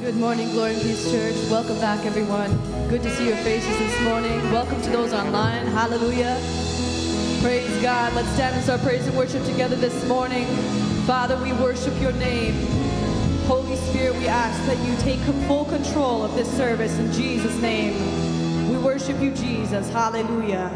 Good morning, Glory and Peace Church. Welcome back, everyone. Good to see your faces this morning. Welcome to those online. Hallelujah. Praise God. Let's stand and start praise and worship together this morning. Father, we worship your name. Holy Spirit, we ask that you take full control of this service in Jesus' name. We worship you, Jesus. Hallelujah.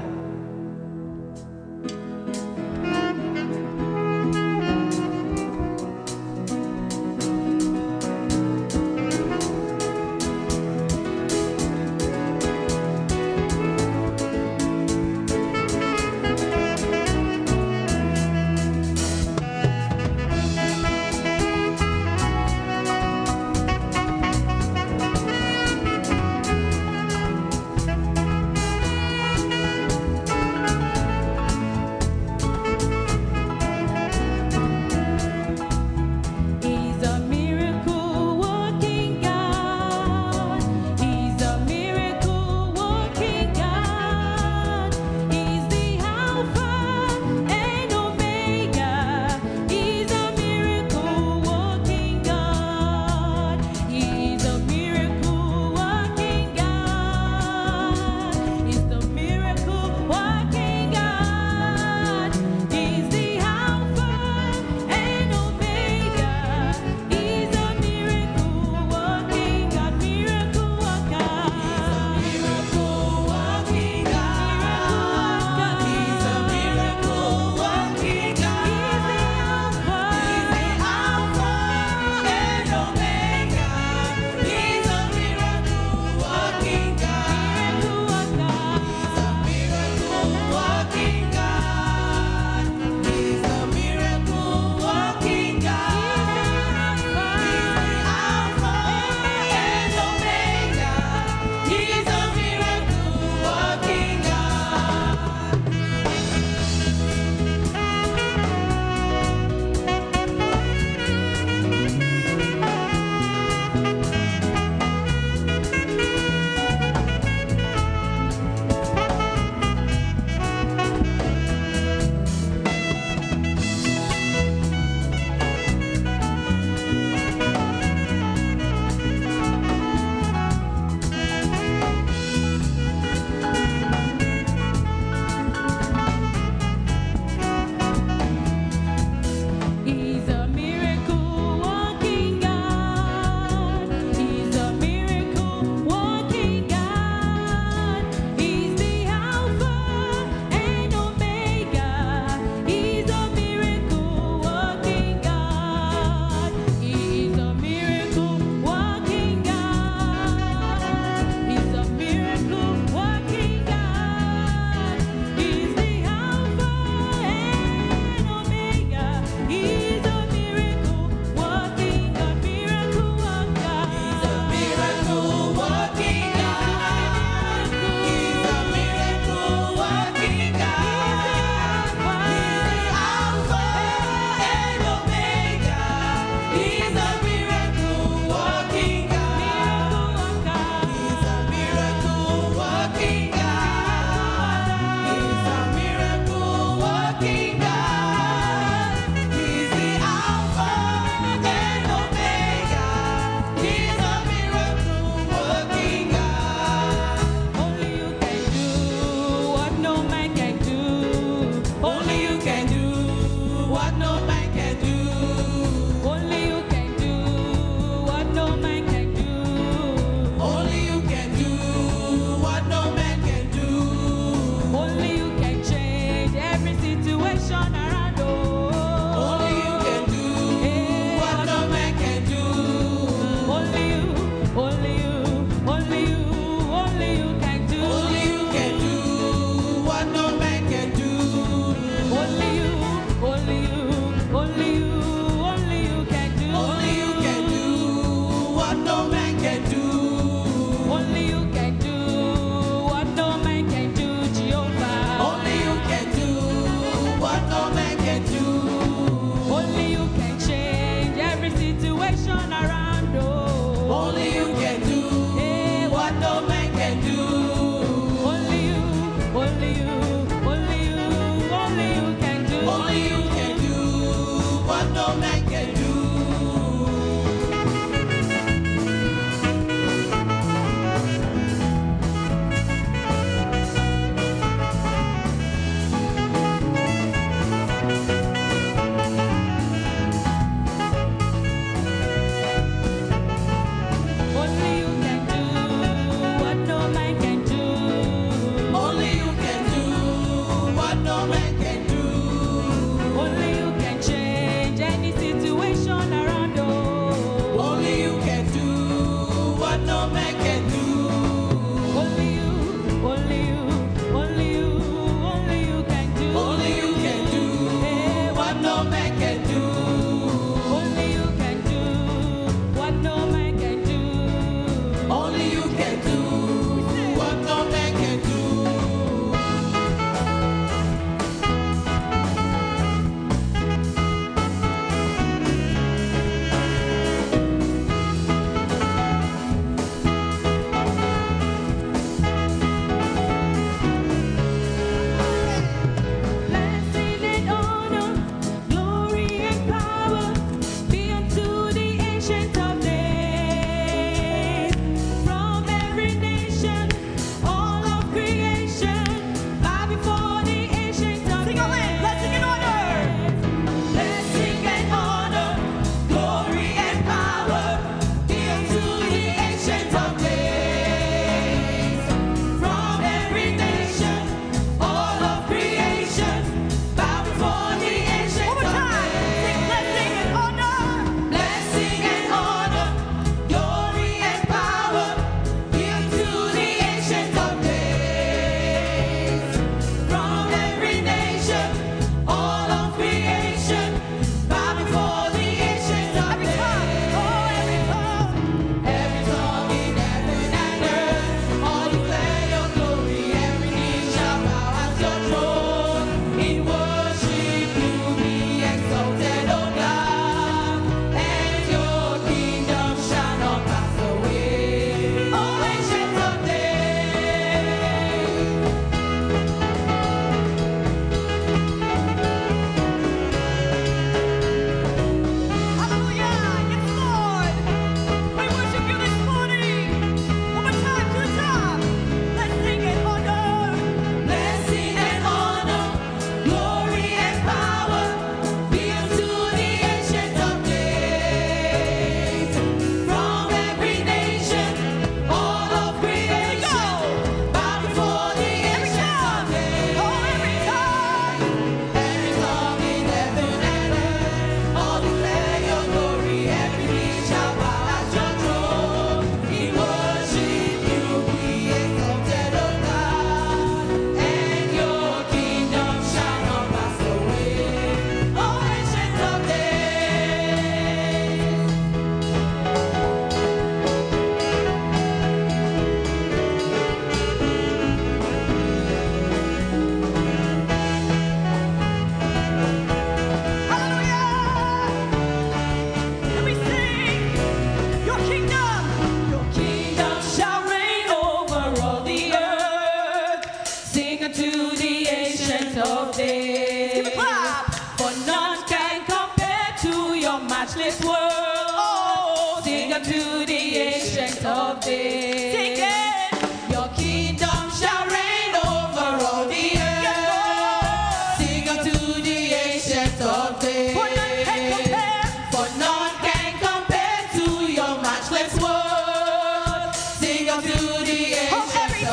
ancient of days. For none can compare to your matchless word. Sing unto the ancient of days.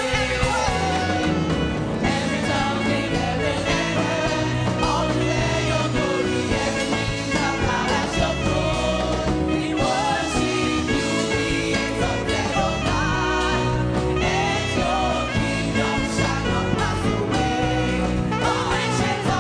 Every tongue in heaven and earth, all declare your glory. Every knee shall bow at your throne. We worship you, the exalted, O God, and your kingdom shall not pass away. O ancient of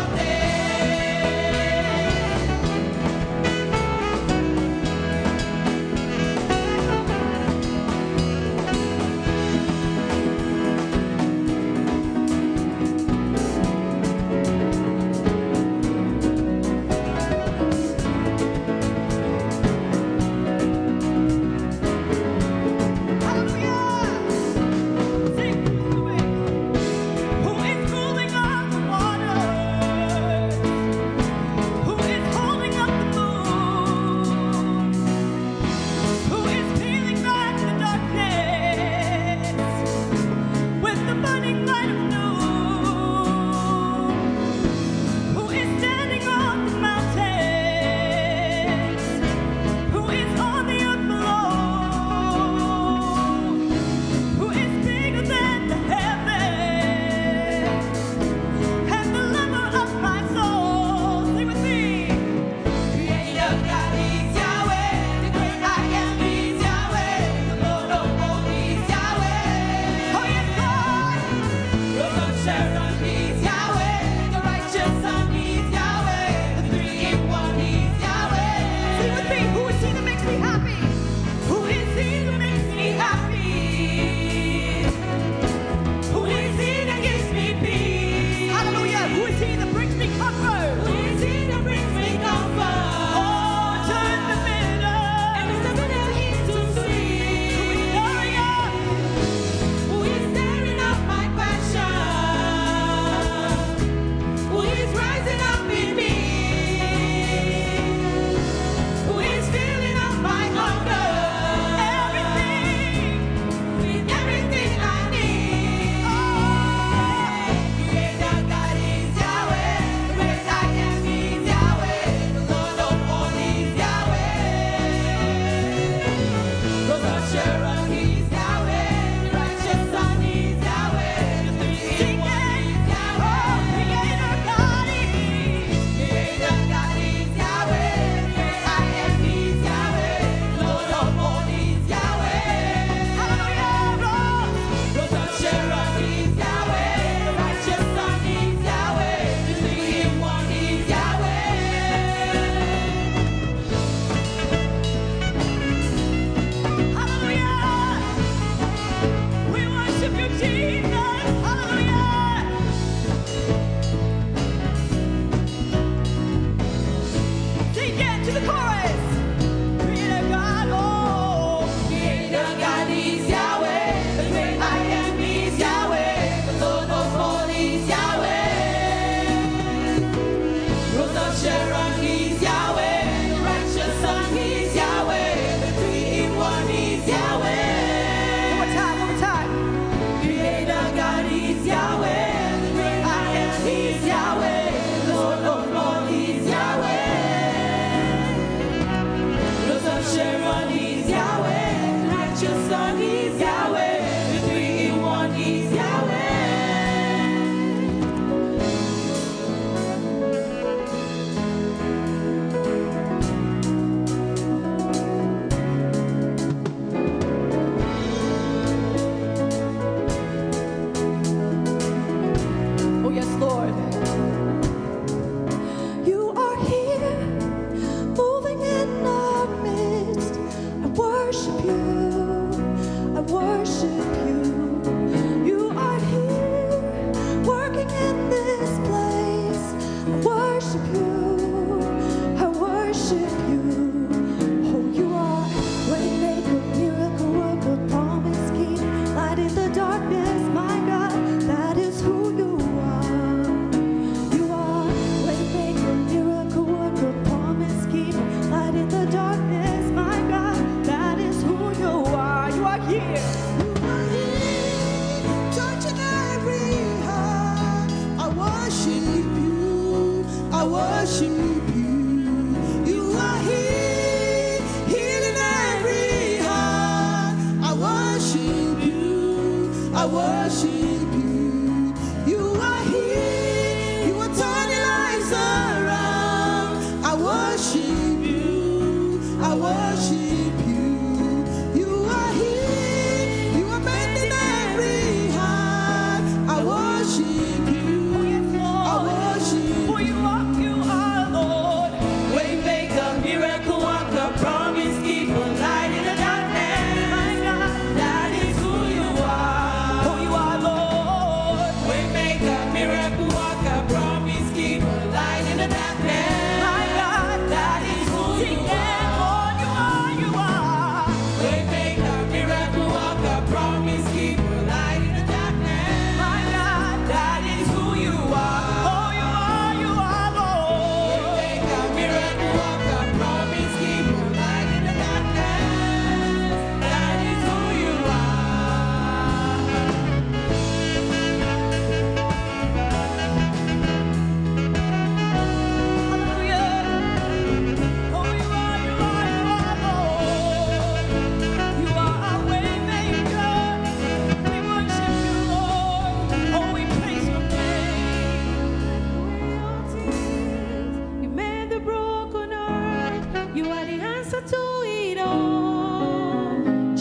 worship you. You are here, healing every heart. I worship you. I worship you. You are here. You are turning lives around. I worship you. I worship you. You are here. You are mending every heart. I worship you. I worship For you are Lord. Waymaker, miracle worker, promise keeper, light in the darkness. My God, That is who you are. for you are Lord. Waymaker, miracle worker, promise keeper, light in the darkness. My God, That is who you yeah, are. Lord, you are. Waymaker, miracle worker, promise keeper, light in the darkness. My God, That is who you are. oh, you are Lord. Waymaker, miracle worker, promise keeper, light in the darkness. That is who you are. Hallelujah. Oh, you are Lord. You are our way maker. We worship you, Lord. Oh, we praise your name. You made the broken heart. You are the answer to it all.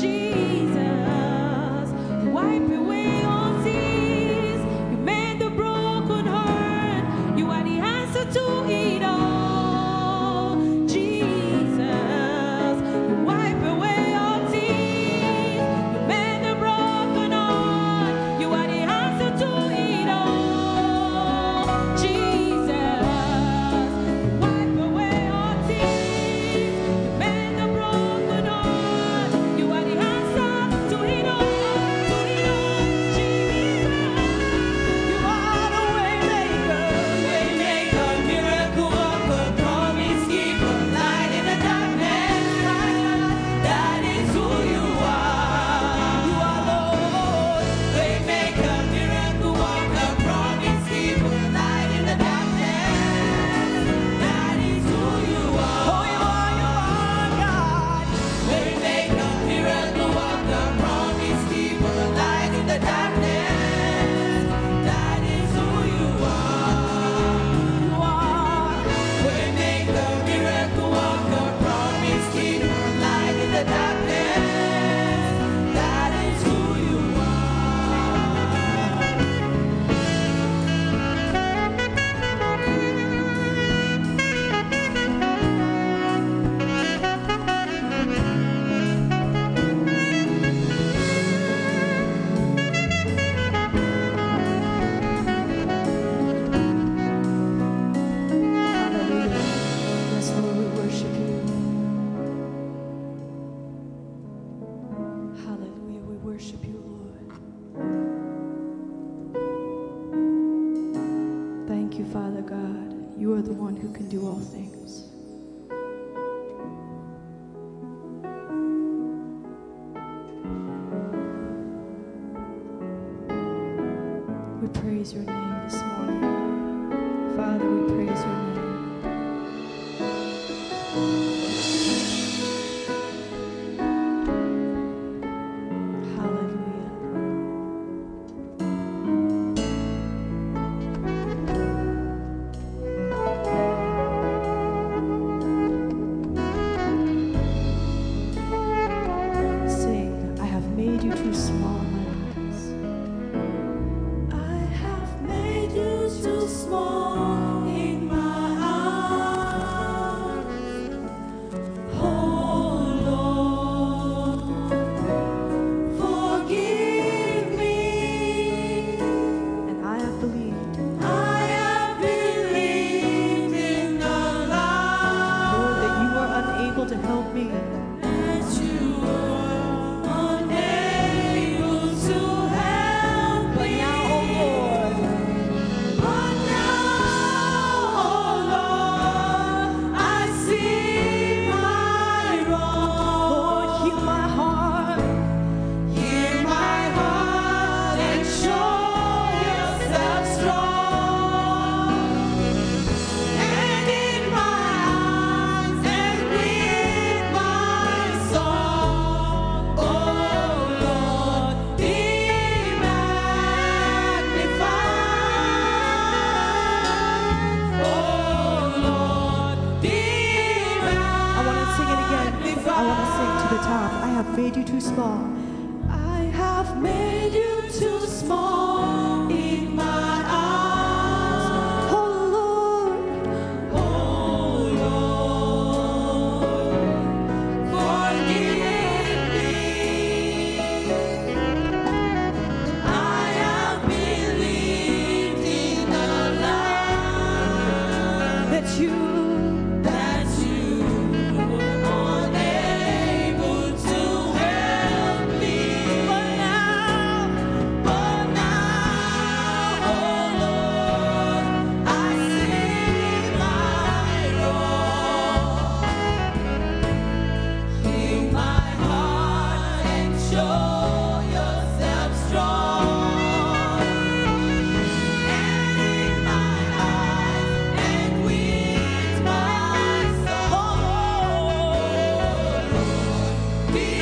Jesus, you wipe away all tears. You made the broken heart. You are the answer to it all. Jesus, you wipe away all tears. You made the broken heart. You are the answer to it all. Jesus, wipe away all tears. You made the broken heart. You are the answer to it all. To it all. Jesus, You are the way maker. Waymaker, miracle worker, promise keeper, light in the darkness. That is who you are. You are Lord. Waymaker, miracle worker, promise keeper, light in the darkness. That is who you are. Oh, you are God. Waymaker, miracle worker, promise keeper, light in the darkness. That is who you are. You are. Waymaker, miracle worker, promise keeper, light in the darkness. That is who you hallelujah. Yes, Lord, we worship you. Hallelujah, we worship you, Lord. Thank you, Father God. You are the one who can do all things. We praise your name this morning. Father, we praise your name. Hallelujah. Sing, I have made you too small in my eyes. I have made you too small in my made you too small. I have made you too small in my eyes. Oh Lord, forgive me. I have believed in the lie that you unable to help me. But now, oh Lord, I see my wrong. Heal my heart and show yourself strong. And in my eyes and with my soul, be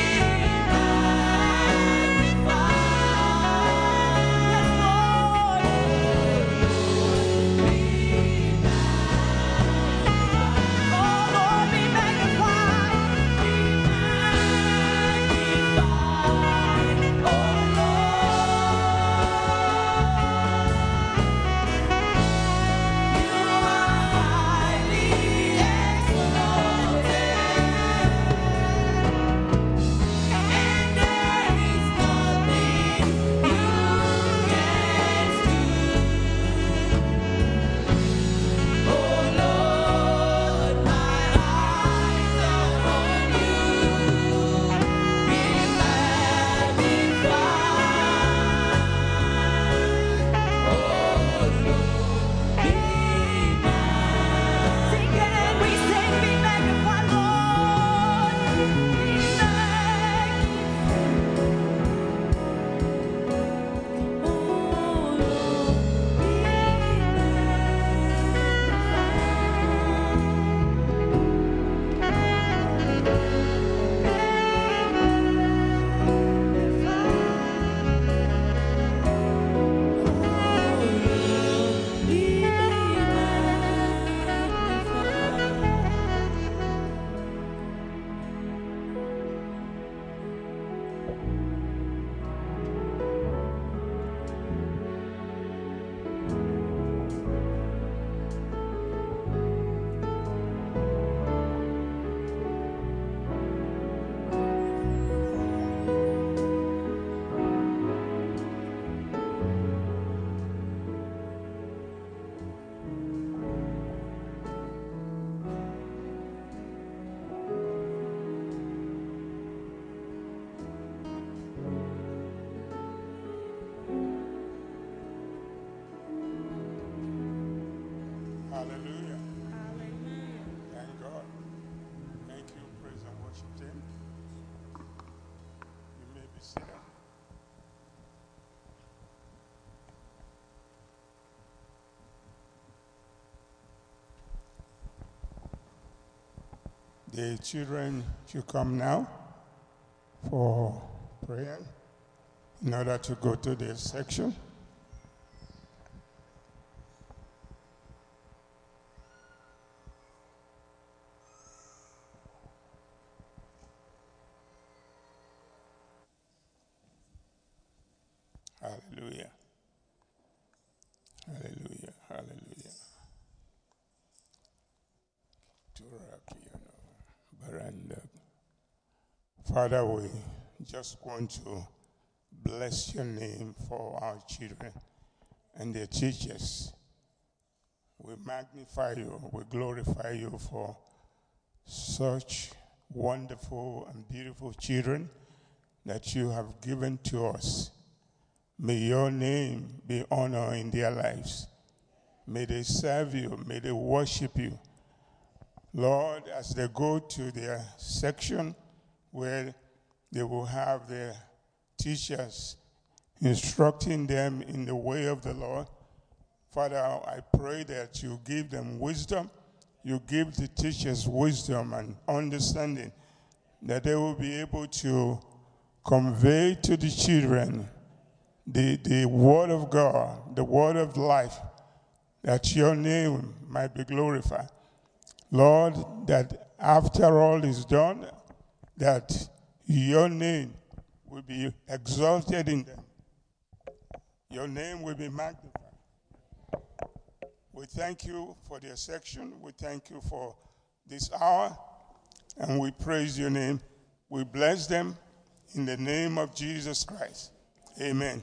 Hallelujah. Thank God. Thank you, praise and worship team. You may be seated. The children should come now for prayer in order to go to their section. Hallelujah. Hallelujah. Hallelujah. Father, we just want to bless your name for our children and their teachers. We magnify you, we glorify you for such wonderful and beautiful children that you have given to us. May your name be honored in their lives. May they serve you. May they worship you. Lord, as they go to their section where they will have their teachers instructing them in the way of the Lord, Father, I pray that you give them wisdom. You give the teachers wisdom and understanding, that they will be able to convey to the children the word of God, the word of life, that your name might be glorified. Lord, that after all is done, that your name will be exalted in them. Your name will be magnified. We thank you for their section. We thank you for this hour, and we praise your name. We bless them in the name of Jesus Christ. Amen.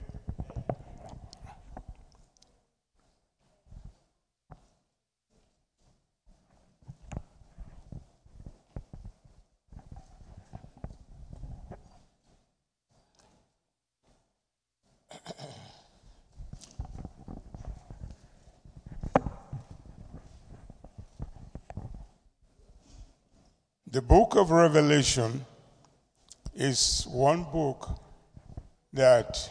The book of Revelation is one book that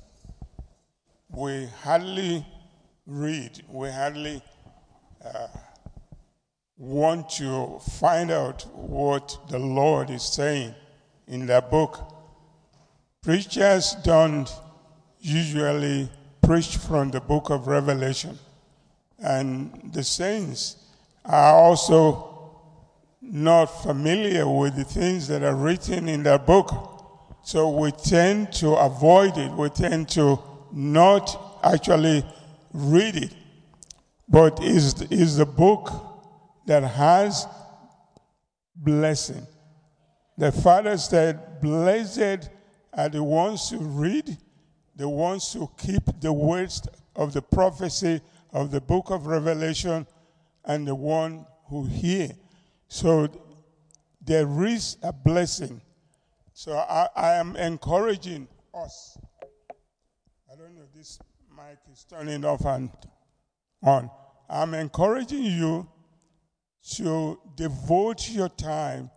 we hardly read. We hardly want to find out what the Lord is saying in that book. Preachers don't usually preach from the book of Revelation. And the saints are also not familiar with the things that are written in that book. So we tend to avoid it. We tend to not actually read it. But is the book that has blessing. The Father said, blessed are the ones who read, the ones who keep the words of the prophecy of the book of Revelation, and the one who hear. So there is a blessing. So I am encouraging us. I don't know if this mic is turning off and on. I'm encouraging you to devote your time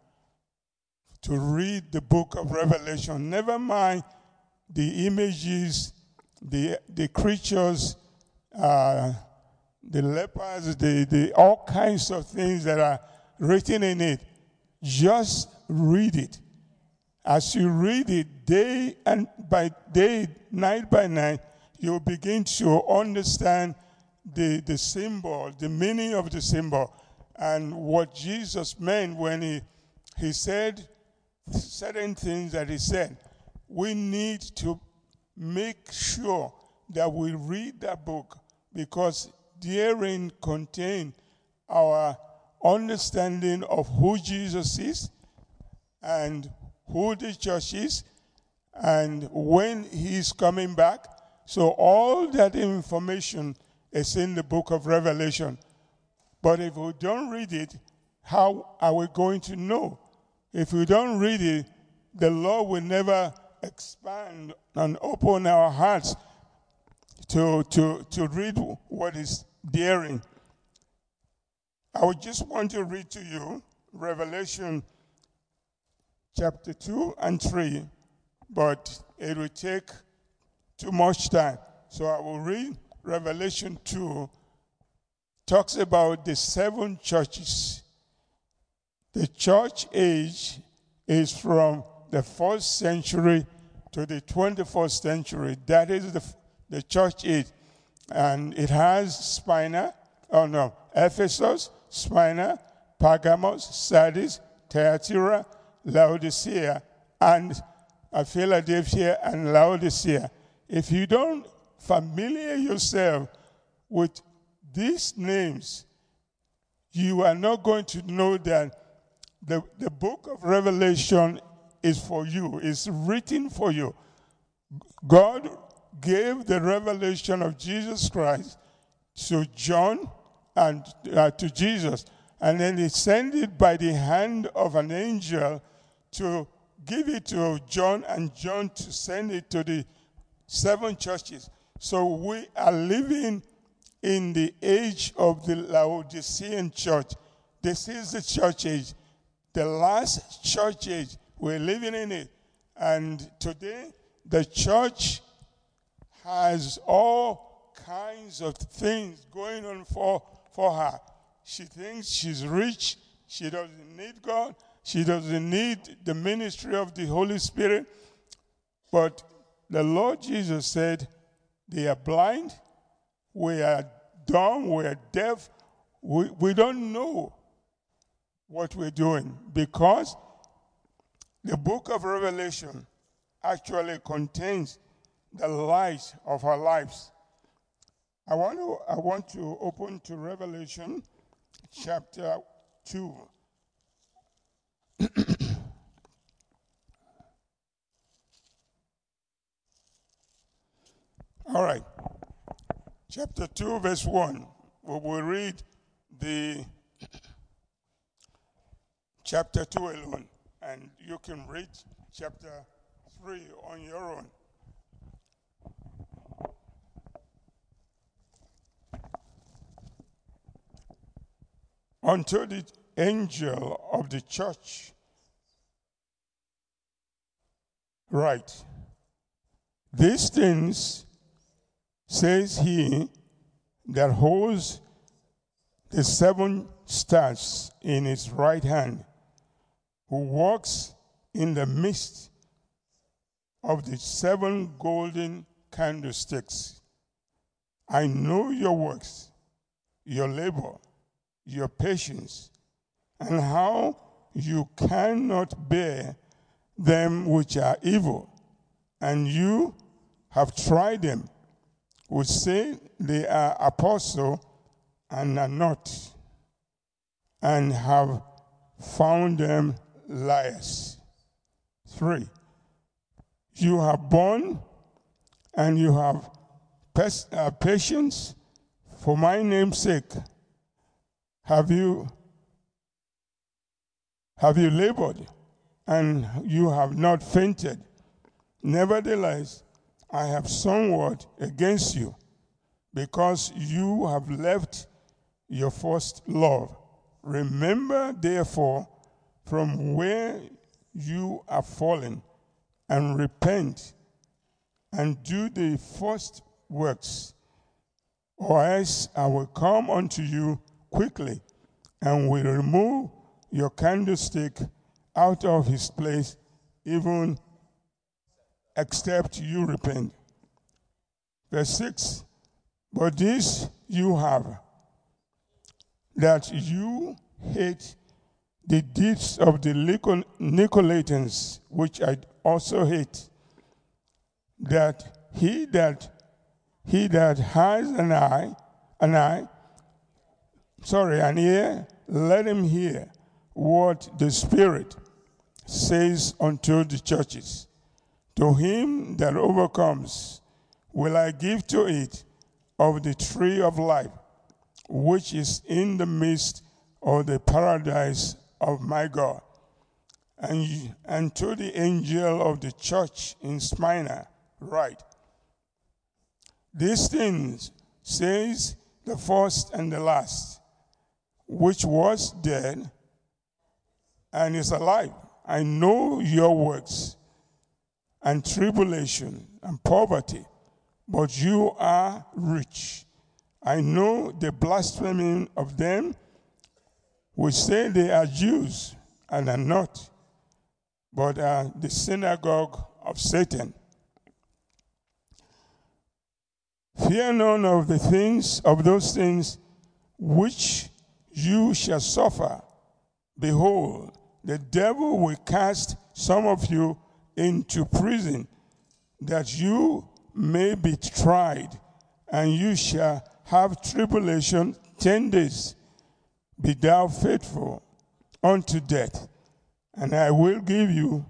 to read the book of Revelation. Never mind the images, the creatures, the lepers, the all kinds of things that are written in it. Just read it. As you read it day and by day, night by night, you'll begin to understand the symbol, the meaning of the symbol, and what Jesus meant when he said certain things that he said. We need to make sure that we read that book, because therein contain our understanding of who Jesus is and who the church is and when he's coming back. So all that information is in the book of Revelation. But if we don't read it, how are we going to know? If we don't read it, the Lord will never expand and open our hearts to read what is therein. I would just want to read to you Revelation chapter 2 and 3, but it will take too much time. So I will read Revelation 2, talks about the 7 churches. The church age is from the 1st century to the 21st century. That is the church age. And it has Ephesus, Smyrna, Pergamos, Sardis, Thyatira, Laodicea, and Philadelphia and Laodicea. If you don't familiar yourself with these names, you are not going to know that the book of Revelation is for you. It's written for you. God gave the revelation of Jesus Christ to John and to Jesus, and then he sent it by the hand of an angel to give it to John, and John to send it to the 7 churches. So we are living in the age of the Laodicean church. This is the church age, the last church age. We're living in it. And today, the church has all kinds of things going on for her. She thinks she's rich. She doesn't need God. She doesn't need the ministry of the Holy Spirit. But the Lord Jesus said, they are blind, we are dumb, we are deaf, we don't know what we're doing, because The book of Revelation actually contains the light of our lives. I want to open to Revelation chapter 2. All right. Chapter 2, verse 1. We will read the chapter 2 alone, and you can read chapter 3 on your own. Unto the angel of the church write, these things says he that holds the 7 stars in his right hand, who walks in the midst of the 7 golden candlesticks. I know your works, your labor, your patience, and how you cannot bear them which are evil, and you have tried them, who say they are apostles and are not, and have found them liars. 3, you have borne and you have patience for my name's sake. Have you labored and you have not fainted? Nevertheless, I have somewhat against you, because you have left your first love. Remember, therefore, from where you are fallen, and repent, and do the first works, or else I will come unto you quickly, and will remove your candlestick out of his place, even except you repent. Verse 6, but this you have, that you hate the deeds of the Nicolaitans, which I also hate, that he that has an ear, let him hear what the Spirit says unto the churches. To him that overcomes will I give to eat of the tree of life, which is in the midst of the paradise of my God. And to the angel of the church in Smyrna write, these things says the first and the last, which was dead and is alive. I know your works, and tribulation, and poverty, but you are rich. I know the blaspheming of them which say they are Jews, and are not, but are the synagogue of Satan. Fear none of those things which you shall suffer. Behold, the devil will cast some of you into prison, that you may be tried, and you shall have tribulation 10 days. Be thou faithful unto death, and I will give you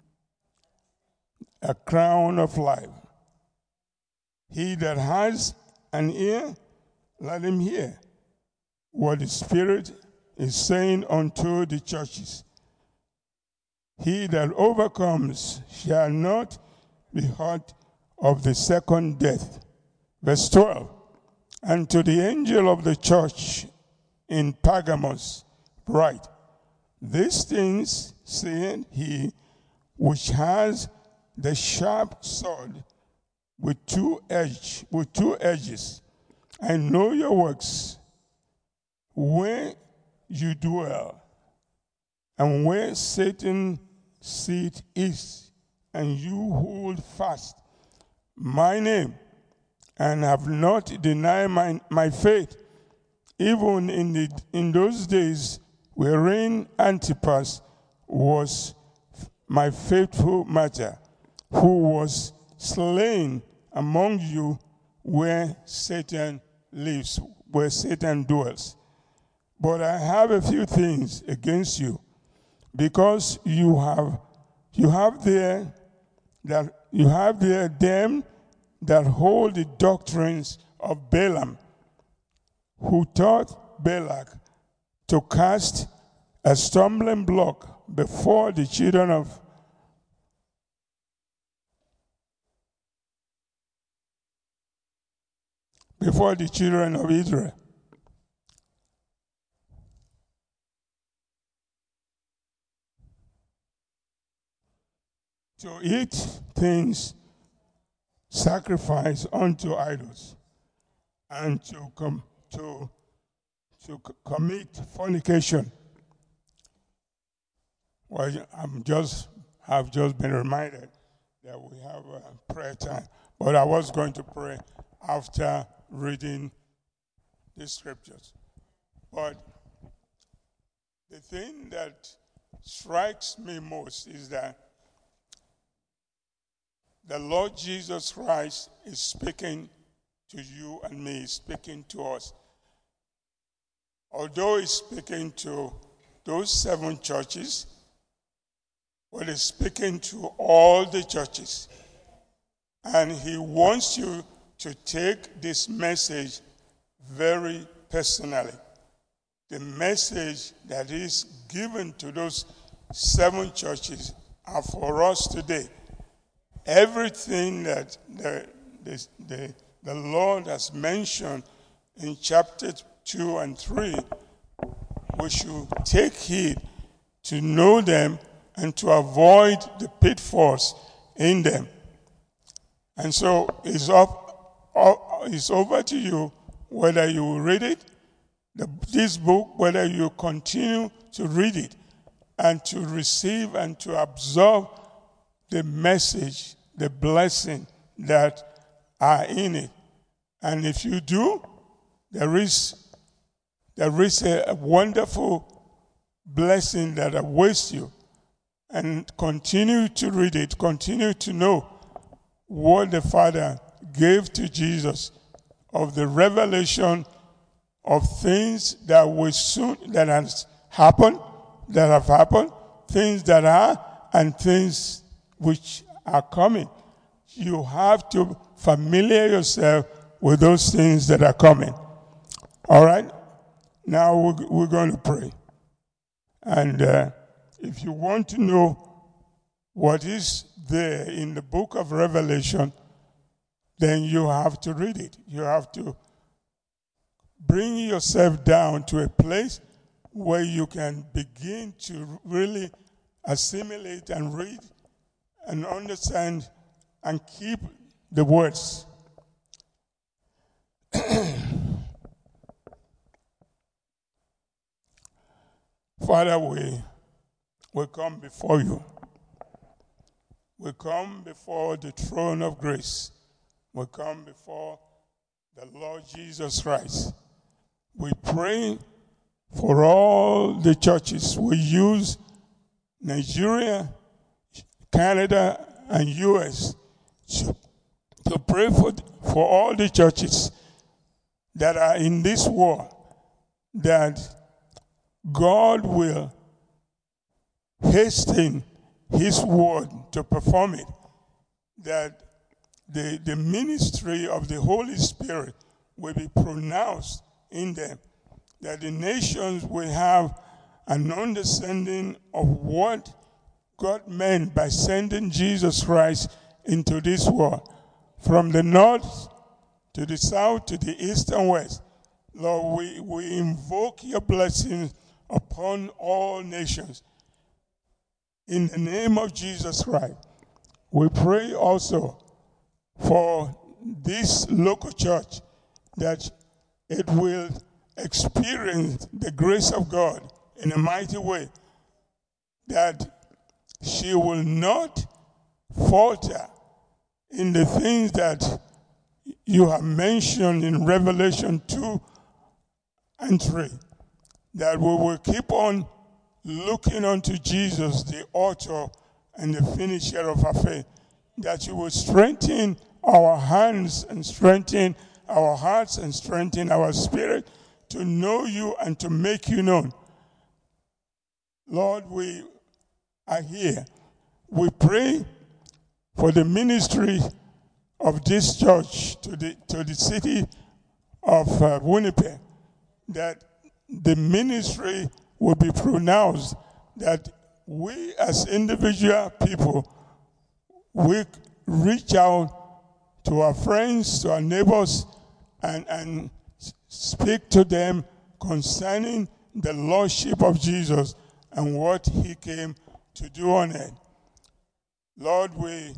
a crown of life. He that has an ear, let him hear what the Spirit is saying unto the churches. He that overcomes shall not be hurt of the second death. Verse 12, and to the angel of the church in Pergamos write, these things saith he which has the sharp sword with two edges. I know your works, where you dwell, and where Satan's seat is, and you hold fast my name, and have not denied my faith, even in those days wherein Antipas was my faithful martyr, who was slain among you where Satan lives, where Satan dwells. But I have a few things against you, because you have there them that hold the doctrines of Balaam, who taught Balak to cast a stumbling block before the children of Israel. To eat things sacrificed unto idols, and to commit fornication. Well, have just been reminded that we have a prayer time, but I was going to pray after reading the scriptures. But the thing that strikes me most is that the Lord Jesus Christ is speaking to you and me, speaking to us. Although he's speaking to those 7 churches, but he's speaking to all the churches. And he wants you to take this message very personally. The message that is given to those 7 churches are for us today. Everything that the Lord has mentioned in chapter 2 and 3, we should take heed to know them and to avoid the pitfalls in them. And so it's over to you whether you will read it, this book, whether you continue to read it and to receive and to absorb the message, the blessing that are in it. And if you do, there is a wonderful blessing that awaits you. And continue to read it, continue to know what the Father gave to Jesus of the revelation of things that have happened, things that are, and things which are coming. You have to familiar yourself with those things that are coming. All right? Now we're going to pray. And if you want to know what is there in the book of Revelation, then you have to read it. You have to bring yourself down to a place where you can begin to really assimilate and read and understand and keep the words. Father, we come before you. We come before the throne of grace. We come before the Lord Jesus Christ. We pray for all the churches. We use Nigeria, Canada, and U.S. to pray for all the churches that are in this war, that God will hasten his word to perform it, that the ministry of the Holy Spirit will be pronounced in them, that the nations will have an understanding of what God meant by sending Jesus Christ into this world, from the north to the south to the east and west. Lord, we invoke your blessings upon all nations. In the name of Jesus Christ, we pray also for this local church, that it will experience the grace of God in a mighty way, that she will not falter in the things that you have mentioned in Revelation 2 and 3, that we will keep on looking unto Jesus, the author and the finisher of our faith, that you will strengthen our hands and strengthen our hearts and strengthen our spirit to know you and to make you known. Lord, we are here. We pray for the ministry of this church to the city of Winnipeg, that the ministry will be pronounced, that we as individual people, we reach out to our friends, to our neighbors, and speak to them concerning the Lordship of Jesus and what he came to do on it. Lord,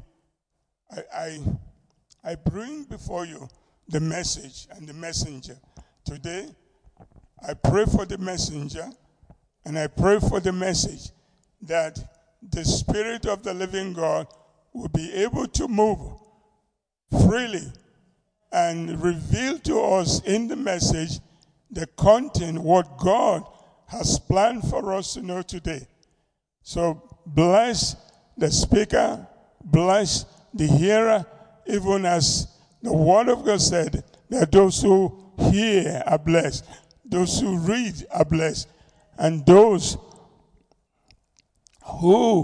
I bring before you the message and the messenger. Today, I pray for the messenger and I pray for the message, that the Spirit of the living God will be able to move freely and reveal to us in the message the content, what God has planned for us to know today. So bless the speaker, bless the hearer, even as the word of God said, that those who hear are blessed, those who read are blessed, and those who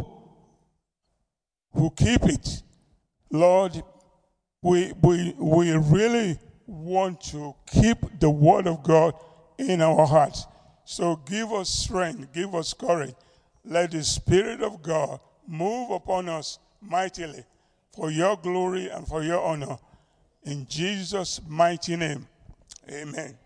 keep it. Lord, we really want to keep the word of God in our hearts. So give us strength, give us courage. Let the Spirit of God move upon us mightily for your glory and for your honor. In Jesus' mighty name, amen.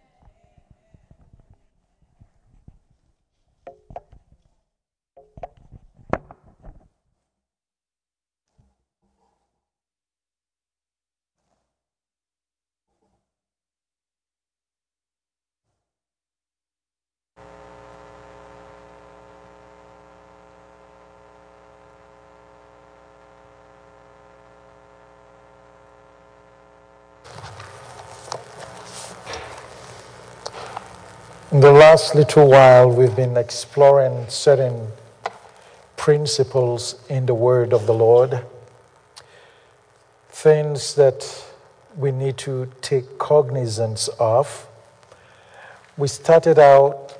In the last little while, we've been exploring certain principles in the Word of the Lord, things that we need to take cognizance of. We started out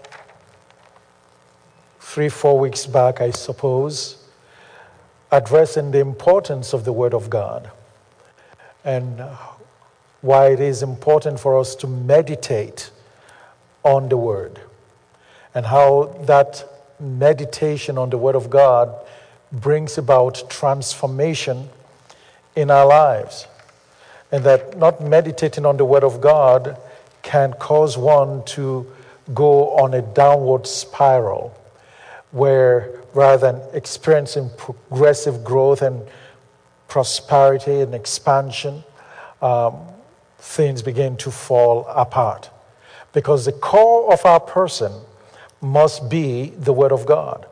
3-4 weeks back, I suppose, addressing the importance of the Word of God and why it is important for us to meditate on the Word, and how that meditation on the Word of God brings about transformation in our lives, and that not meditating on the Word of God can cause one to go on a downward spiral, where rather than experiencing progressive growth and prosperity and expansion, things begin to fall apart. Because the core of our person must be the Word of God.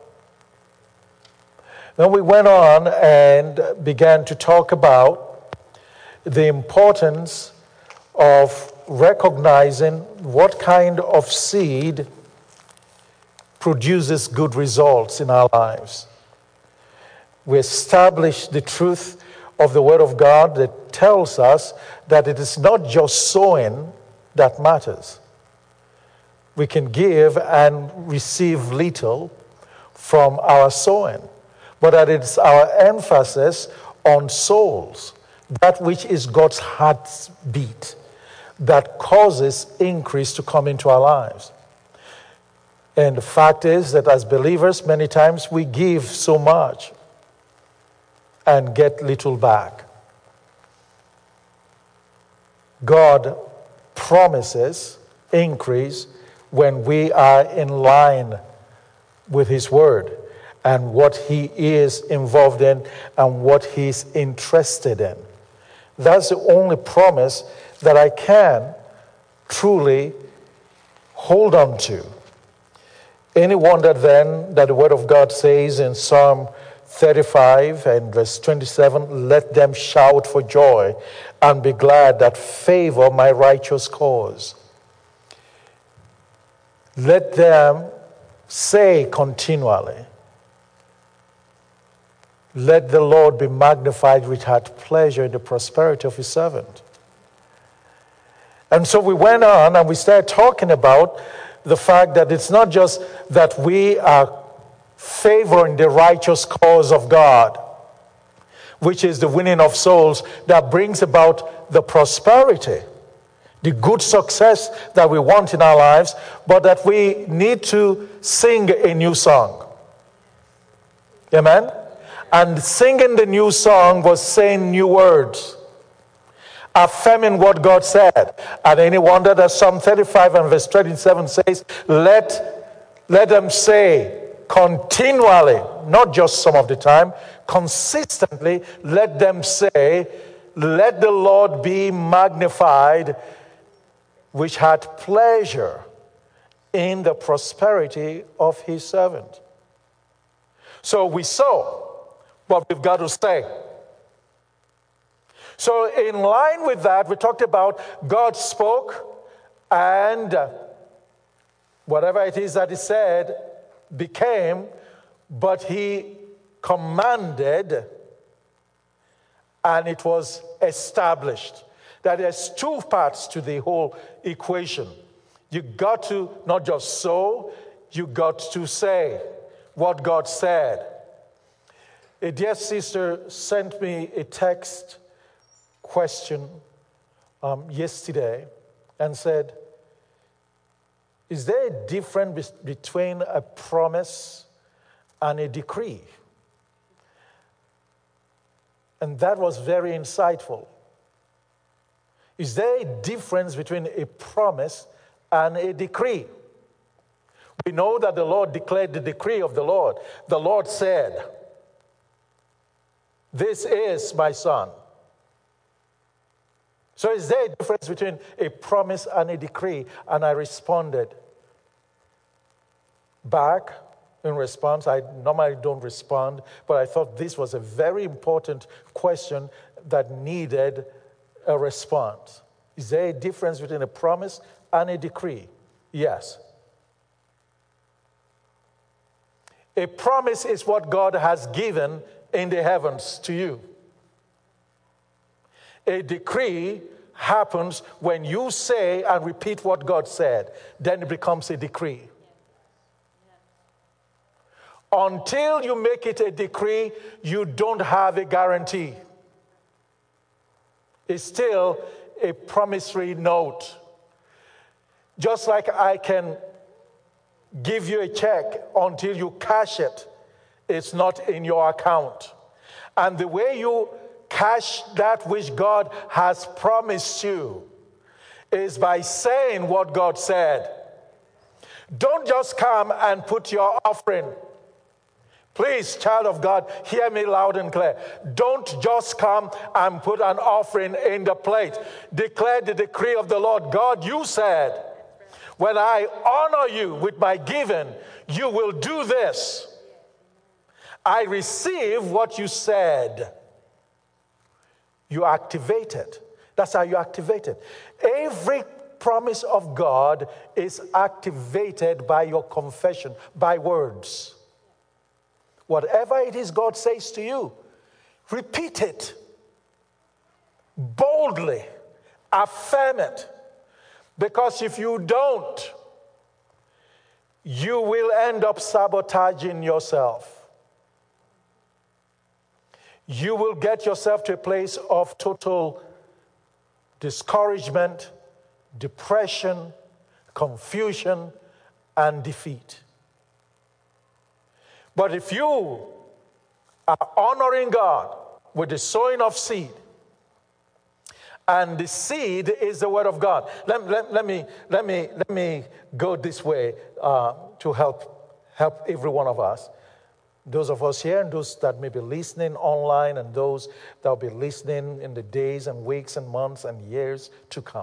Then we went on and began to talk about the importance of recognizing what kind of seed produces good results in our lives. We established the truth of the Word of God that tells us that it is not just sowing that matters. We can give and receive little from our sowing, but that it's our emphasis on souls, that which is God's heartbeat, that causes increase to come into our lives. And the fact is that as believers, many times we give so much and get little back. God promises increase when we are in line with His Word and what He is involved in and what He's interested in. That's the only promise that I can truly hold on to. Anyone that the Word of God says in Psalm 35 and verse 27, let them shout for joy and be glad that favor my righteous cause. Let them say continually, Let the Lord be magnified, which had pleasure in the prosperity of his servant. And so we went on and we started talking about the fact that it's not just that we are favoring the righteous cause of God, which is the winning of souls, that brings about the prosperity, the good success that we want in our lives, but that we need to sing a new song. Amen? And singing the new song was saying new words, affirming what God said. And any wonder that Psalm 35 and verse 27 says, let them say continually, not just some of the time, consistently, let them say, let the Lord be magnified, which had pleasure in the prosperity of his servant. So we saw what we've got to say. So in line with that, we talked about God spoke, and whatever it is that he said became, but he commanded, and it was established. That there's two parts to the whole equation. You got to not just sow, you got to say what God said. A dear sister sent me a text question yesterday and said, is there a difference between a promise and a decree? And that was very insightful. Is there a difference between a promise and a decree? We know that the Lord declared the decree of the Lord. The Lord said, "This is my son." So is there a difference between a promise and a decree? And I responded back in response. I normally don't respond, but I thought this was a very important question that needed a response. Is there a difference between a promise and a decree? Yes. A promise is what God has given in the heavens to you. A decree happens when you say and repeat what God said. Then it becomes a decree. Until you make it a decree, you don't have a guarantee. It's still a promissory note. Just like I can give you a check until you cash it, it's not in your account. And the way you cash that which God has promised you is by saying what God said. Don't just come and put your offering. Please, child of God, hear me loud and clear. Don't just come and put an offering in the plate. Declare the decree of the Lord. God, you said, when I honor you with my giving, you will do this. I receive what you said. You activate it. That's how you activate it. Every promise of God is activated by your confession, by words. Whatever it is God says to you, repeat it boldly, affirm it. Because if you don't, you will end up sabotaging yourself. You will get yourself to a place of total discouragement, depression, confusion, and defeat. But if you are honoring God with the sowing of seed, and the seed is the word of God. Let me go this way to help every one of us. Those of us here and those that may be listening online and those that will be listening in the days and weeks and months and years to come.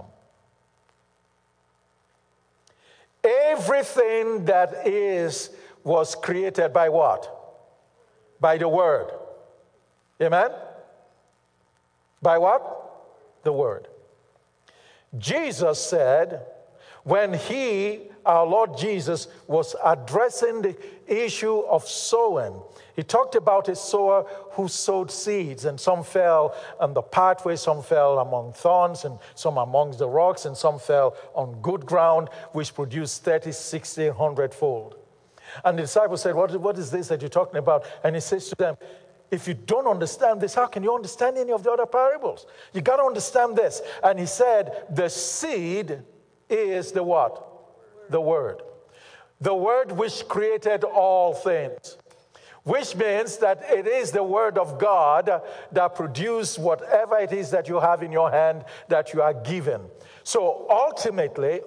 Everything that was created by what? By the word. Amen? By what? The word. Jesus said, when he our Lord Jesus was addressing the issue of sowing. He talked about a sower who sowed seeds, and some fell on the pathway, some fell among thorns, and some amongst the rocks, and some fell on good ground, which produced 30, 60, 100-fold. And the disciples said, what is this that you're talking about? And he says to them, if you don't understand this, how can you understand any of the other parables? You got to understand this. And he said, the seed is the what? The word. The word which created all things. Which means that it is the word of God that produces whatever it is that you have in your hand that you are given. So ultimately,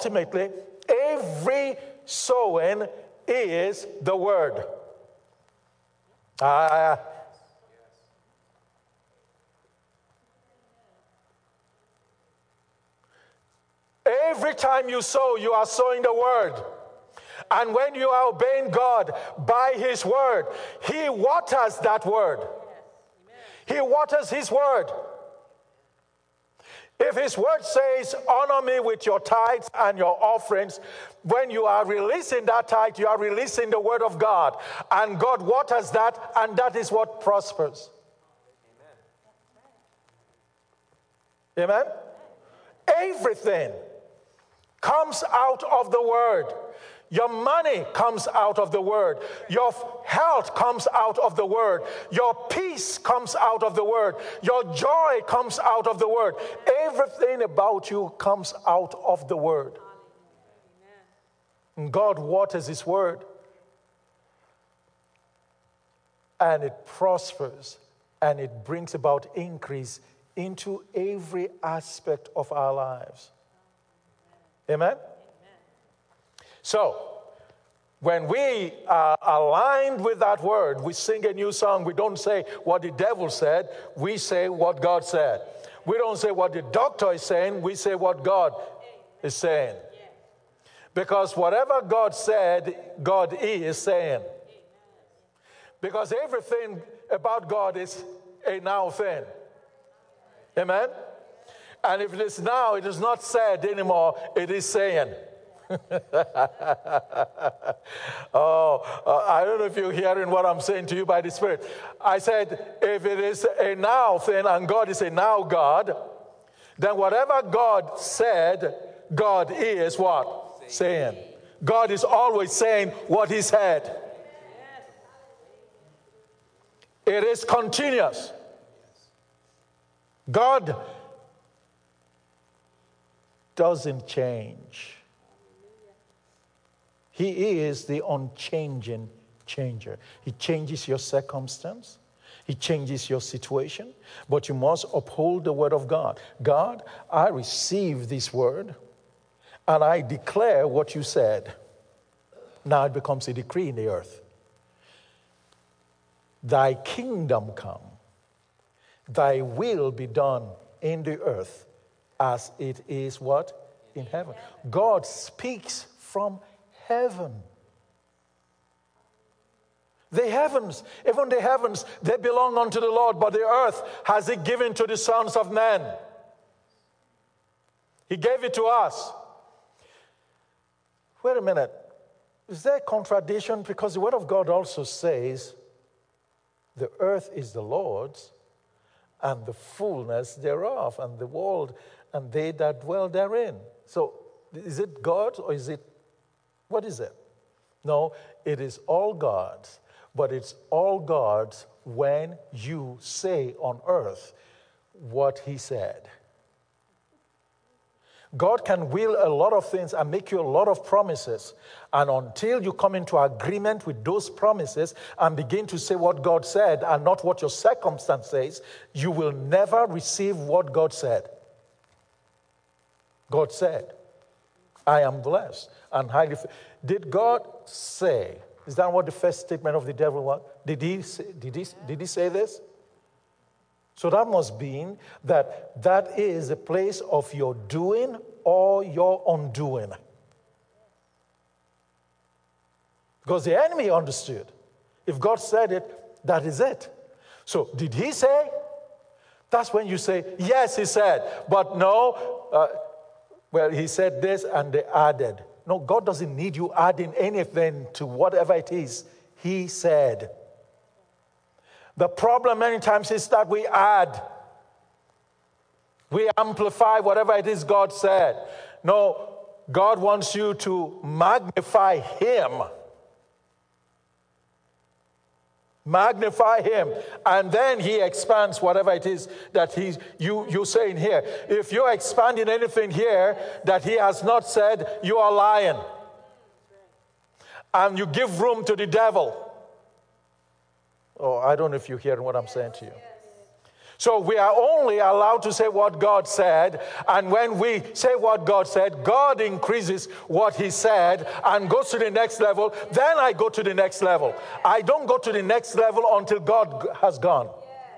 every sowing is the word. Every time you sow, you are sowing the word. And when you are obeying God by his word, he waters that word. He waters his word. If his word says, honor me with your tithes and your offerings, when you are releasing that tithe, you are releasing the word of God. And God waters that, and that is what prospers. Amen? Everything comes out of the word. Your money comes out of the word. Your health comes out of the word. Your peace comes out of the word. Your joy comes out of the word. Everything about you comes out of the word. And God waters his word. And it prospers. And it brings about increase into every aspect of our lives. Amen? So, when we are aligned with that word, we sing a new song. We don't say what the devil said. We say what God said. We don't say what the doctor is saying. We say what God is saying. Because whatever God said, God is saying. Because everything about God is a now thing. Amen? And if it is now, it is not said anymore. It is saying. I don't know if you're hearing what I'm saying to you by the Spirit. I said, if it is a now thing and God is a now God, then whatever God said, God is what? Saying. God is always saying what he said. It is continuous. God doesn't change. He is the unchanging changer. He changes your circumstance. He changes your situation. But you must uphold the word of God. God, I receive this word and I declare what you said. Now it becomes a decree in the earth. Thy kingdom come. Thy will be done in the earth as it is what? In heaven. God speaks from heaven. The heavens, even the heavens, they belong unto the Lord, but the earth has he given to the sons of men. He gave it to us. Wait a minute. Is there a contradiction? Because the word of God also says, the earth is the Lord's, and the fullness thereof, and the world, and they that dwell therein. So, is it God, or is it, what is it? No, it is all God's, but it's all God's when you say on earth what he said. God can will a lot of things and make you a lot of promises. And until you come into agreement with those promises and begin to say what God said and not what your circumstance says, you will never receive what God said. God said, I am blessed and highly favored. Did God say, is that what the first statement of the devil was? Did he say this? So that must mean that that is a place of your doing or your undoing. Because the enemy understood. If God said it, that is it. So did he say? That's when you say, yes, he said. But no, well, he said this and they added. No, God doesn't need you adding anything to whatever it is He said. The problem many times is that we add, we amplify whatever it is God said. No, God wants you to magnify Him. Magnify Him, and then He expands whatever it is that you say in here. If you're expanding anything here that He has not said, you are lying. And you give room to the devil. Oh, I don't know if you're hearing what I'm saying to you. So we are only allowed to say what God said, and when we say what God said, God increases what He said and goes to the next level. Then I go to the next level. I don't go to the next level until God has gone.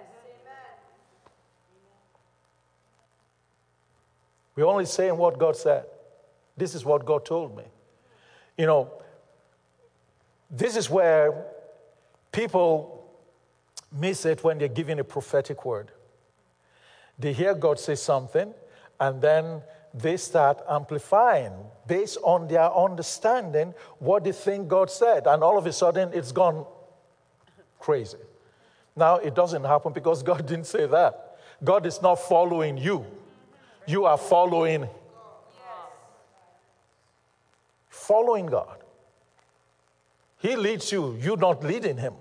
We're only saying what God said. This is what God told me. You know, this is where people miss it when they're giving a prophetic word. They hear God say something, and then they start amplifying based on their understanding what they think God said, and all of a sudden it's gone crazy. Now it doesn't happen because God didn't say that. God is not following you. You are following God. He leads you. You're not leading Him.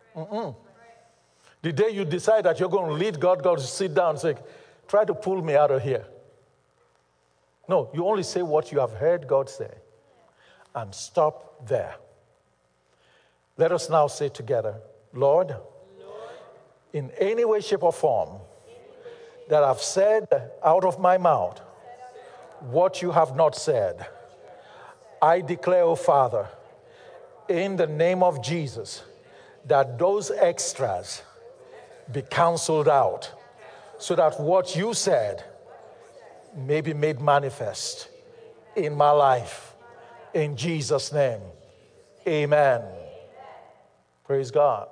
The day you decide that you're going to lead God, God will sit down and say, try to pull me out of here. No, you only say what you have heard God say and stop there. Let us now say together, Lord, in any way, shape, or form that I've said out of my mouth what you have not said, I declare, O Father, in the name of Jesus, that those extras be canceled out so that what you said may be made manifest in my life. In Jesus' name, amen. Praise God.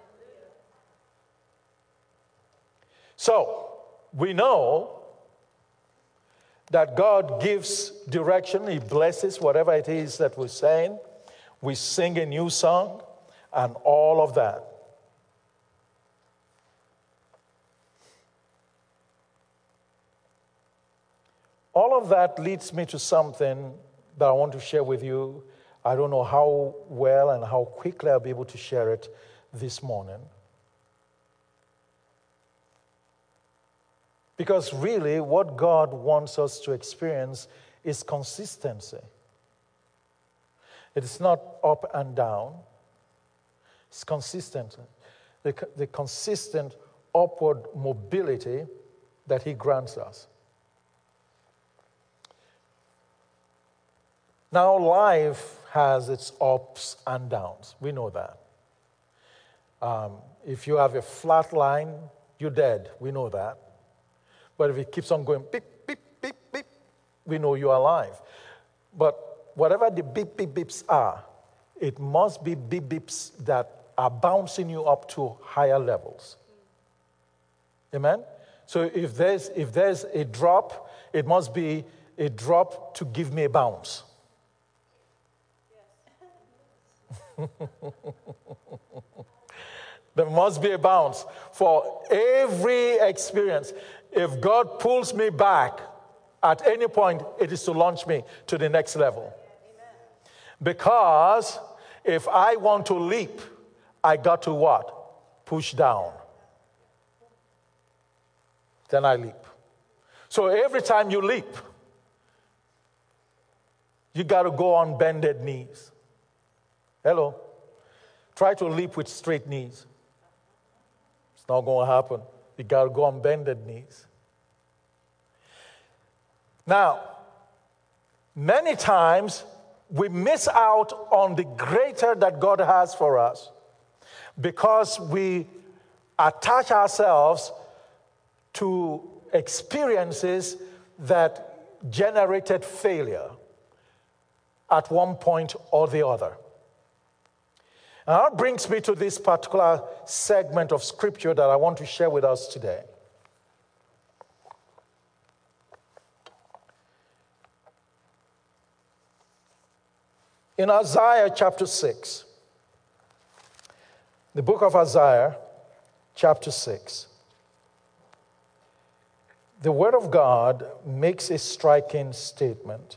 So, we know that God gives direction. He blesses whatever it is that we're saying. We sing a new song and all of that. All of that leads me to something that I want to share with you. I don't know how well and how quickly I'll be able to share it this morning. Because really, what God wants us to experience is consistency. It is not up and down. It's consistent. The consistent upward mobility that He grants us. Now, life has its ups and downs. We know that. If you have a flat line, you're dead. We know that. But if it keeps on going beep, beep, beep, beep, we know you're alive. But whatever the beep, beep, beeps are, it must be beep, beeps that are bouncing you up to higher levels. Amen? So if there's a drop, it must be a drop to give me a bounce. There must be a bounce for every experience. If God pulls me back at any point, it is to launch me to the next level. Because if I want to leap, I got to what? Push down. Then I leap. So every time you leap, you got to go on bended knees. Hello? Try to leap with straight knees. It's not going to happen. You got to go on bended knees. Now, many times we miss out on the greater that God has for us because we attach ourselves to experiences that generated failure at one point or the other. And that brings me to this particular segment of scripture that I want to share with us today. In Isaiah chapter 6, the book of Isaiah chapter 6, the Word of God makes a striking statement.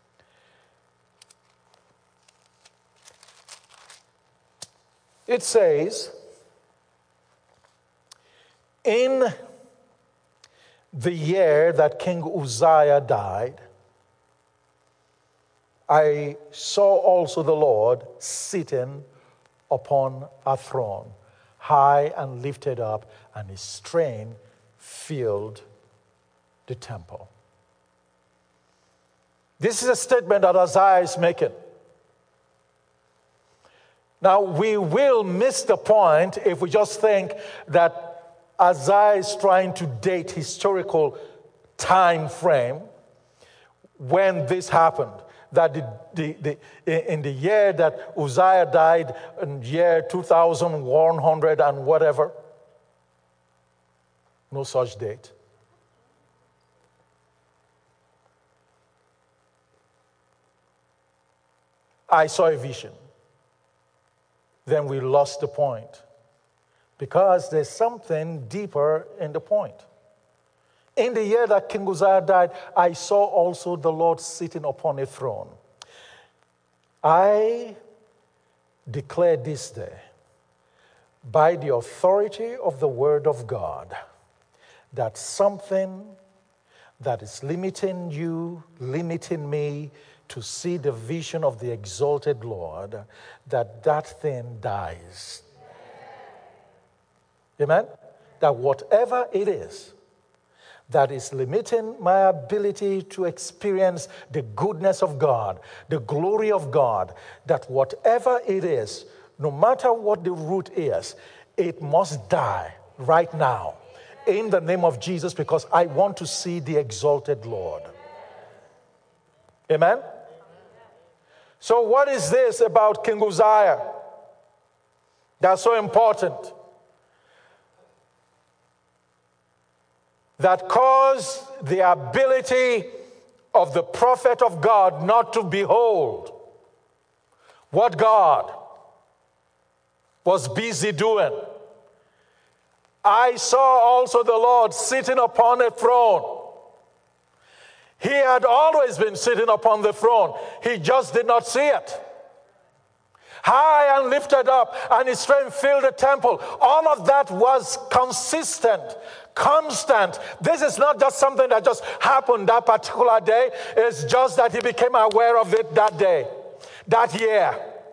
It says, in the year that King Uzziah died, I saw also the Lord sitting upon a throne, high and lifted up, and his train filled the temple. This is a statement that Isaiah is making. Now, we will miss the point if we just think that Isaiah is trying to date historical time frame when this happened. That in the year that Uzziah died, in year 2100 and whatever, no such date. I saw a vision. Then we lost the point because there's something deeper in the point. In the year that King Uzziah died, I saw also the Lord sitting upon a throne. I declare this day, by the authority of the Word of God, that something that is limiting you, limiting me to see the vision of the exalted Lord, that thing dies. Amen? That whatever it is that is limiting my ability to experience the goodness of God, the glory of God, that whatever it is, no matter what the root is, it must die right now in the name of Jesus, because I want to see the exalted Lord. Amen? So what is this about King Uzziah that's so important, that caused the ability of the prophet of God not to behold what God was busy doing? I saw also the Lord sitting upon a throne. He had always been sitting upon the throne. He just did not see it. High and lifted up, and his train filled the temple. All of that was consistent, constant. This is not just something that just happened that particular day. It's just that he became aware of it that day, that year.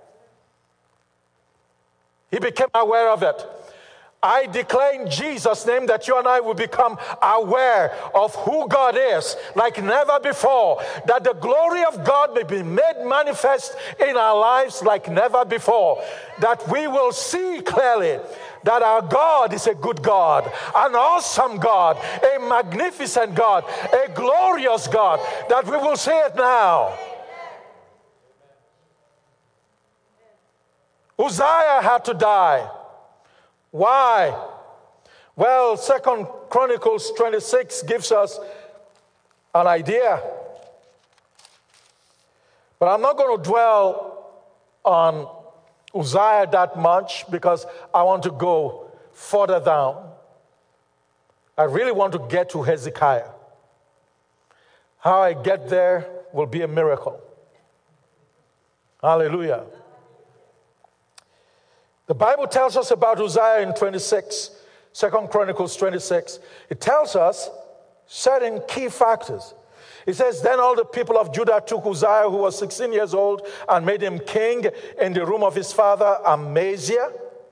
He became aware of it. I declare in Jesus' name that you and I will become aware of who God is like never before, that the glory of God may be made manifest in our lives like never before, that we will see clearly that our God is a good God, an awesome God, a magnificent God, a glorious God, that we will see it now. Uzziah had to die. Why? Well, 2 Chronicles 26 gives us an idea. But I'm not going to dwell on Uzziah that much because I want to go further down. I really want to get to Hezekiah. How I get there will be a miracle. Hallelujah. The Bible tells us about Uzziah in 26, 2 Chronicles 26. It tells us certain key factors. It says, then all the people of Judah took Uzziah, who was 16 years old, and made him king in the room of his father Amaziah.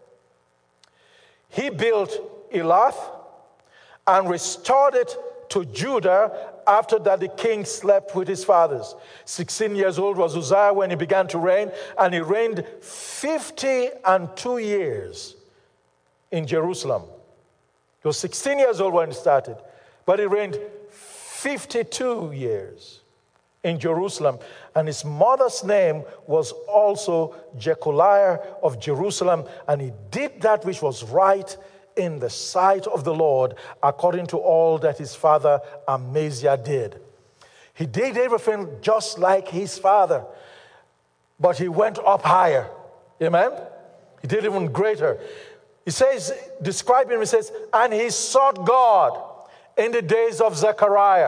He built Elath and restored it to Judah. After that, the king slept with his fathers. 16 years old was Uzziah when he began to reign, and he reigned 52 years in Jerusalem. He was 16 years old when he started, but he reigned 52 years in Jerusalem. And his mother's name was also Jecoliah of Jerusalem, and he did that which was right in the sight of the Lord, according to all that his father Amaziah did. He did everything just like his father. but he went up higher. Amen? He did even greater. He says, describe him, he says, and he sought God in the days of Zechariah,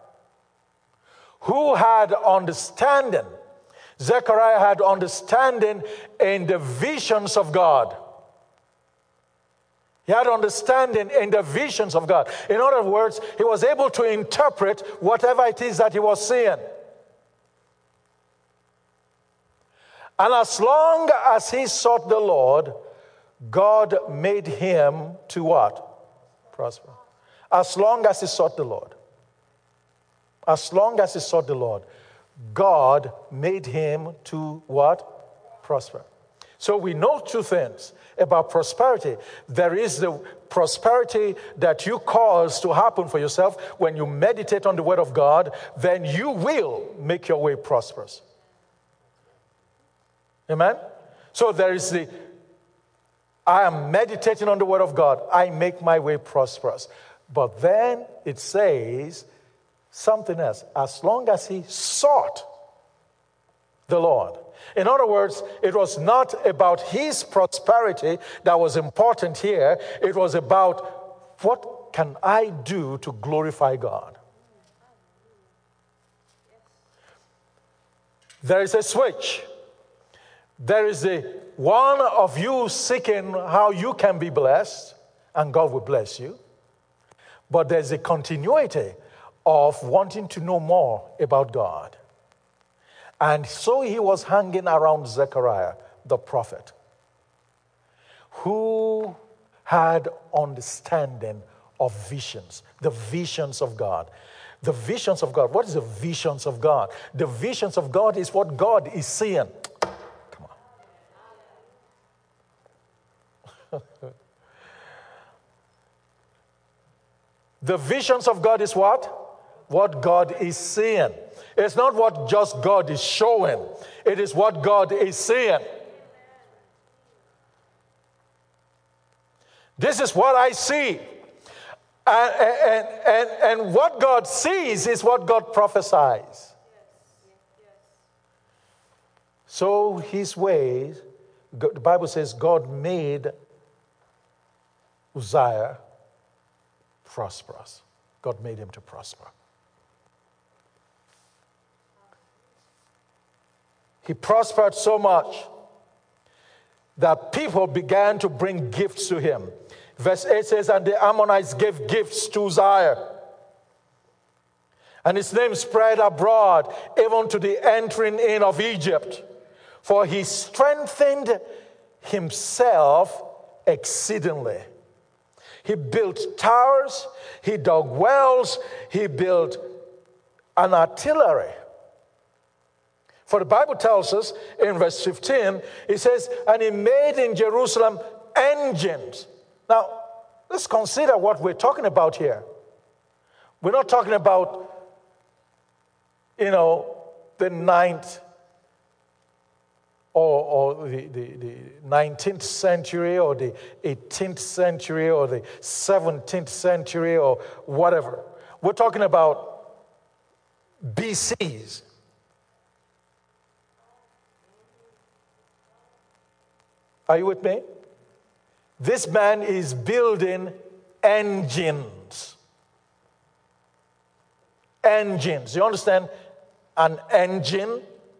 who had understanding. Zechariah had understanding in the visions of God. He had understanding in the visions of God. In other words, he was able to interpret whatever it is that he was seeing. And as long as he sought the Lord, God made him to what? Prosper. As long as he sought the Lord. As long as he sought the Lord, God made him to what? Prosper. So we know two things about prosperity. There is the prosperity that you cause to happen for yourself. When you meditate on the word of God, then you will make your way prosperous. Amen? So there is the, I am meditating on the word of God. I make my way prosperous. But then it says something else. As long as he sought the Lord. In other words, it was not about his prosperity that was important here. It was about what can I do to glorify God? There is a switch. There is a one of you seeking how you can be blessed, and God will bless you. But there's a continuity of wanting to know more about God. And so he was hanging around Zechariah, the prophet, who had understanding of visions, the visions of God. The visions of God. What is the visions of God? The visions of God is what God is seeing. Come on. The visions of God is what? What God is seeing. It's not what just God is showing. It is what God is seeing. This is what I see. And what God sees is what God prophesies. So his ways, the Bible says God made Uzziah prosperous. God made him to prosper. He prospered so much that people began to bring gifts to him. Verse 8 says, and the Ammonites gave gifts to Uzziah. And his name spread abroad, even to the entering in of Egypt. For he strengthened himself exceedingly. He built towers, he dug wells, he built an artillery. For the Bible tells us in verse 15, it says, and he made in Jerusalem engines. Now, let's consider what we're talking about here. We're not talking about, the 9th or the 19th century or the 18th century or the 17th century or whatever. We're talking about BCs. Are you with me? This man is building engines. Engines. You understand? An engine.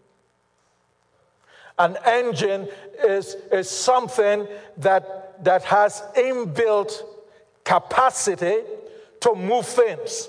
An engine is something that has inbuilt capacity to move things.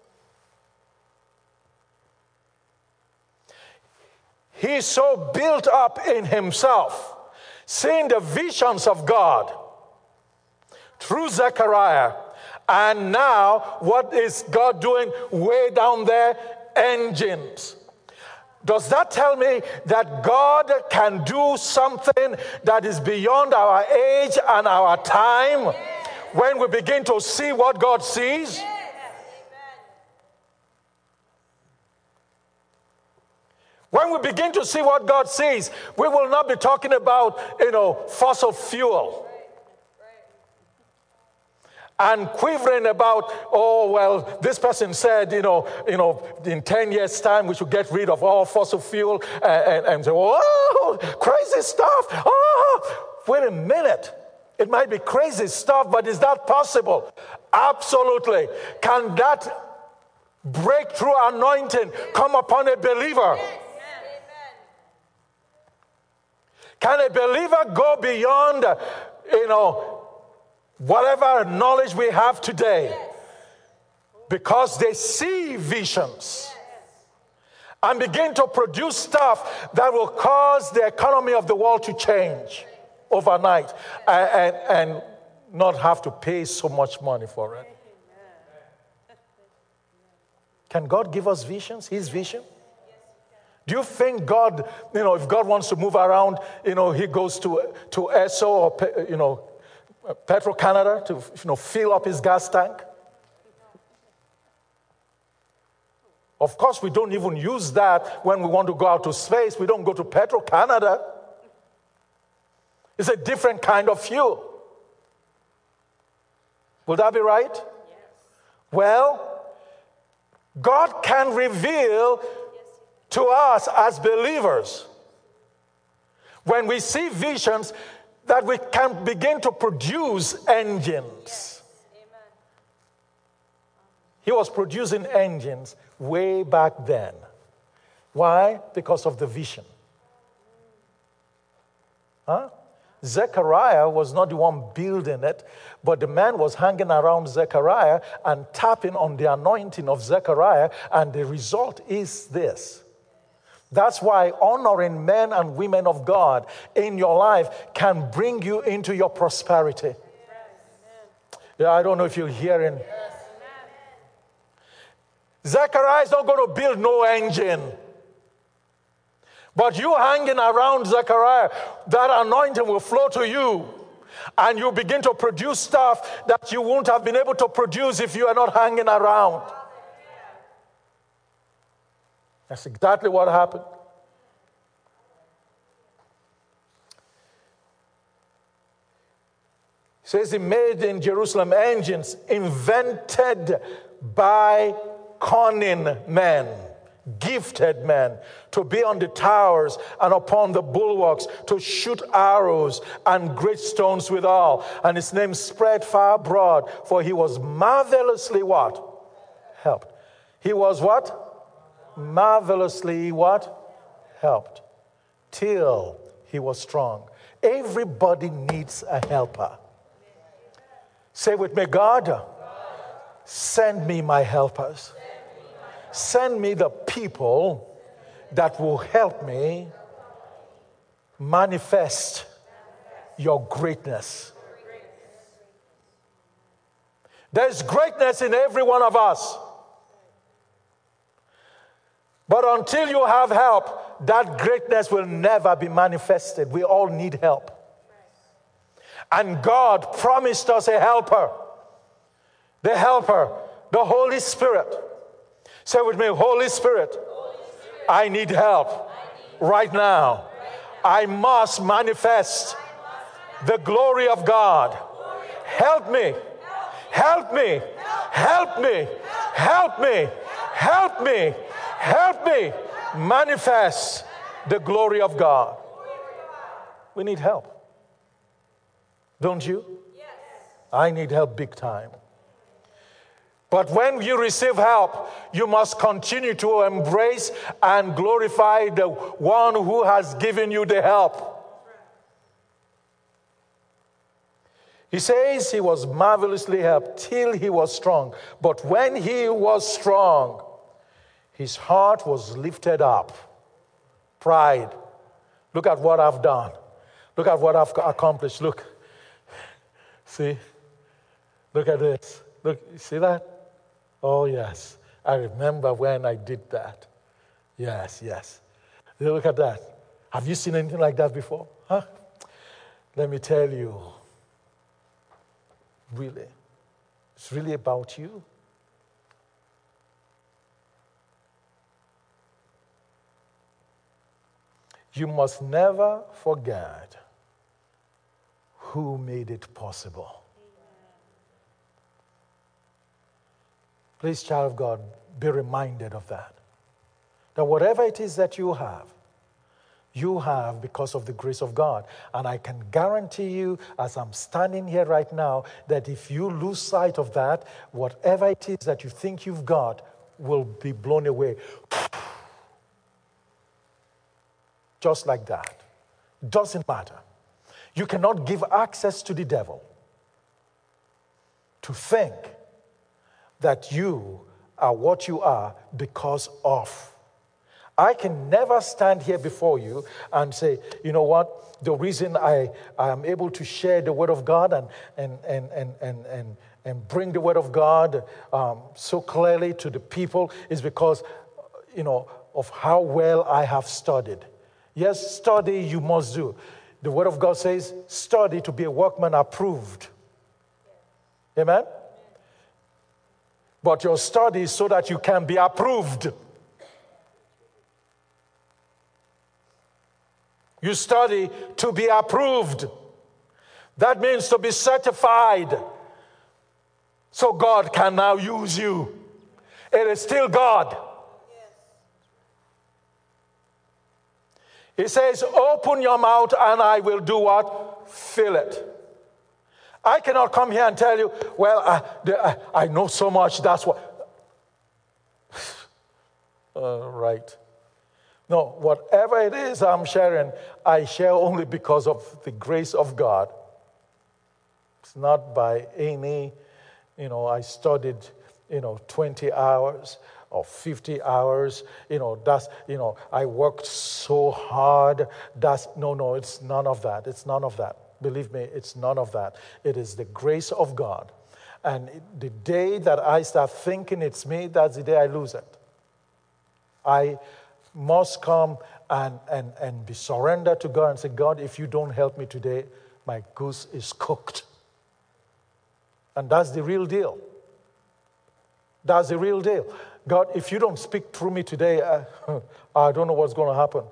He's so built up in himself, seeing the visions of God through Zechariah. And now, what is God doing way down there? Engines. Does that tell me that God can do something that is beyond our age and our time when we begin to see what God sees? When we begin to see what God sees, we will not be talking about, fossil fuel. and quivering about, oh, well, this person said, in 10 years' time, we should get rid of all fossil fuel, and say, oh, crazy stuff. Oh, wait a minute. It might be crazy stuff, but is that possible? Absolutely. Can that breakthrough anointing come upon a believer? Can a believer go beyond, whatever knowledge we have today? Because they see visions and begin to produce stuff that will cause the economy of the world to change overnight and not have to pay so much money for it. Can God give us visions? His vision? Do you think God, if God wants to move around, he goes to Esso or, Petro-Canada to, fill up his gas tank? Of course, we don't even use that when we want to go out to space. We don't go to Petro-Canada. It's a different kind of fuel. Will that be right? Yes. Well, God can reveal to us as believers, when we see visions, that we can begin to produce engines. Amen. He was producing engines way back then. Why? Because of the vision. Zechariah was not the one building it, but the man was hanging around Zechariah and tapping on the anointing of Zechariah, and the result is this. That's why honoring men and women of God in your life can bring you into your prosperity. Yeah, I don't know if you're hearing. Zechariah is not going to build no engine. But you hanging around Zechariah, that anointing will flow to you. And you begin to produce stuff that you won't have been able to produce if you are not hanging around. That's exactly what happened. It says he made in Jerusalem engines invented by cunning men, gifted men, to be on the towers and upon the bulwarks, to shoot arrows and great stones withal. And his name spread far abroad, for he was marvelously what? Helped. He was what? Marvelously what? Helped. Till he was strong. Everybody needs a helper. Say with me, God, send me my helpers. Send me the people that will help me manifest your greatness. There's greatness in every one of us. But until you have help, that greatness will never be manifested. We all need help. And God promised us a helper. The helper, the Holy Spirit. Say with me, Holy Spirit, I need help right now. I must manifest the glory of God. Help me. Help me. Help me. Help me. Help me. Help me manifest the glory of God. We need help. Don't you? Yes. I need help big time. But when you receive help, you must continue to embrace and glorify the one who has given you the help. He says he was marvelously helped till he was strong. But when he was strong, his heart was lifted up. Pride. Look at what I've done. Look at what I've accomplished. Look. See? Look at this. Look, you see that? Oh, yes. I remember when I did that. Yes, yes. Look at that. Have you seen anything like that before? Huh? Let me tell you. Really. It's really about you. You must never forget who made it possible. Please, child of God, be reminded of that. That whatever it is that you have because of the grace of God. And I can guarantee you, as I'm standing here right now, that if you lose sight of that, whatever it is that you think you've got will be blown away. Just like that. Doesn't matter. You cannot give access to the devil to think that you are what you are because of. I can never stand here before you and say, you know what, the reason I am able to share the word of God and bring the word of God so clearly to the people is because, of how well I have studied. Yes, study you must do. The word of God says, study to be a workman approved. Amen? But your study is so that you can be approved. You study to be approved. That means to be certified. So God can now use you. It is still God. He says, open your mouth and I will do what? Fill it. I cannot come here and tell you, well, I know so much, that's what. Right. No, whatever it is I'm sharing, I share only because of the grace of God. It's not by any, I studied, 20 hours or 50 hours, I worked so hard. No, it's none of that. It's none of that. Believe me, it's none of that. It is the grace of God. And the day that I start thinking it's me, that's the day I lose it. I must come and be surrendered to God and say, God, if you don't help me today, my goose is cooked. And that's the real deal. That's the real deal. God, if you don't speak through me today, I don't know what's going to happen.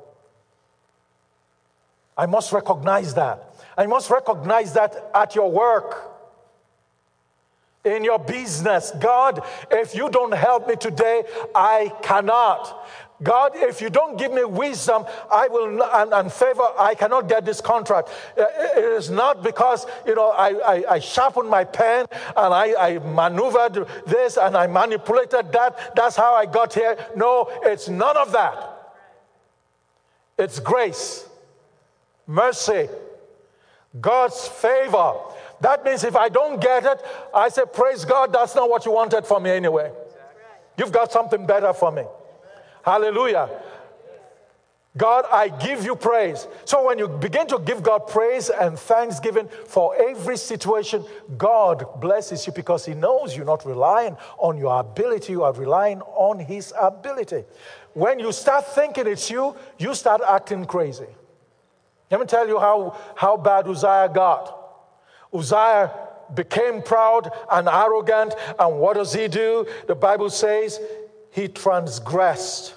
I must recognize that. I must recognize that at your work, in your business. God, if you don't help me today, I cannot. God, if you don't give me wisdom, I will and favor, I cannot get this contract. It is not because, I sharpened my pen and I maneuvered this and I manipulated that. That's how I got here. No, it's none of that. It's grace, mercy, God's favor. That means if I don't get it, I say, praise God, that's not what you wanted for me anyway. You've got something better for me. Hallelujah. God, I give you praise. So when you begin to give God praise and thanksgiving for every situation, God blesses you because he knows you're not relying on your ability, you are relying on his ability. When you start thinking it's you, you start acting crazy. Let me tell you how bad Uzziah got. Uzziah became proud and arrogant, and what does he do? The Bible says he transgressed.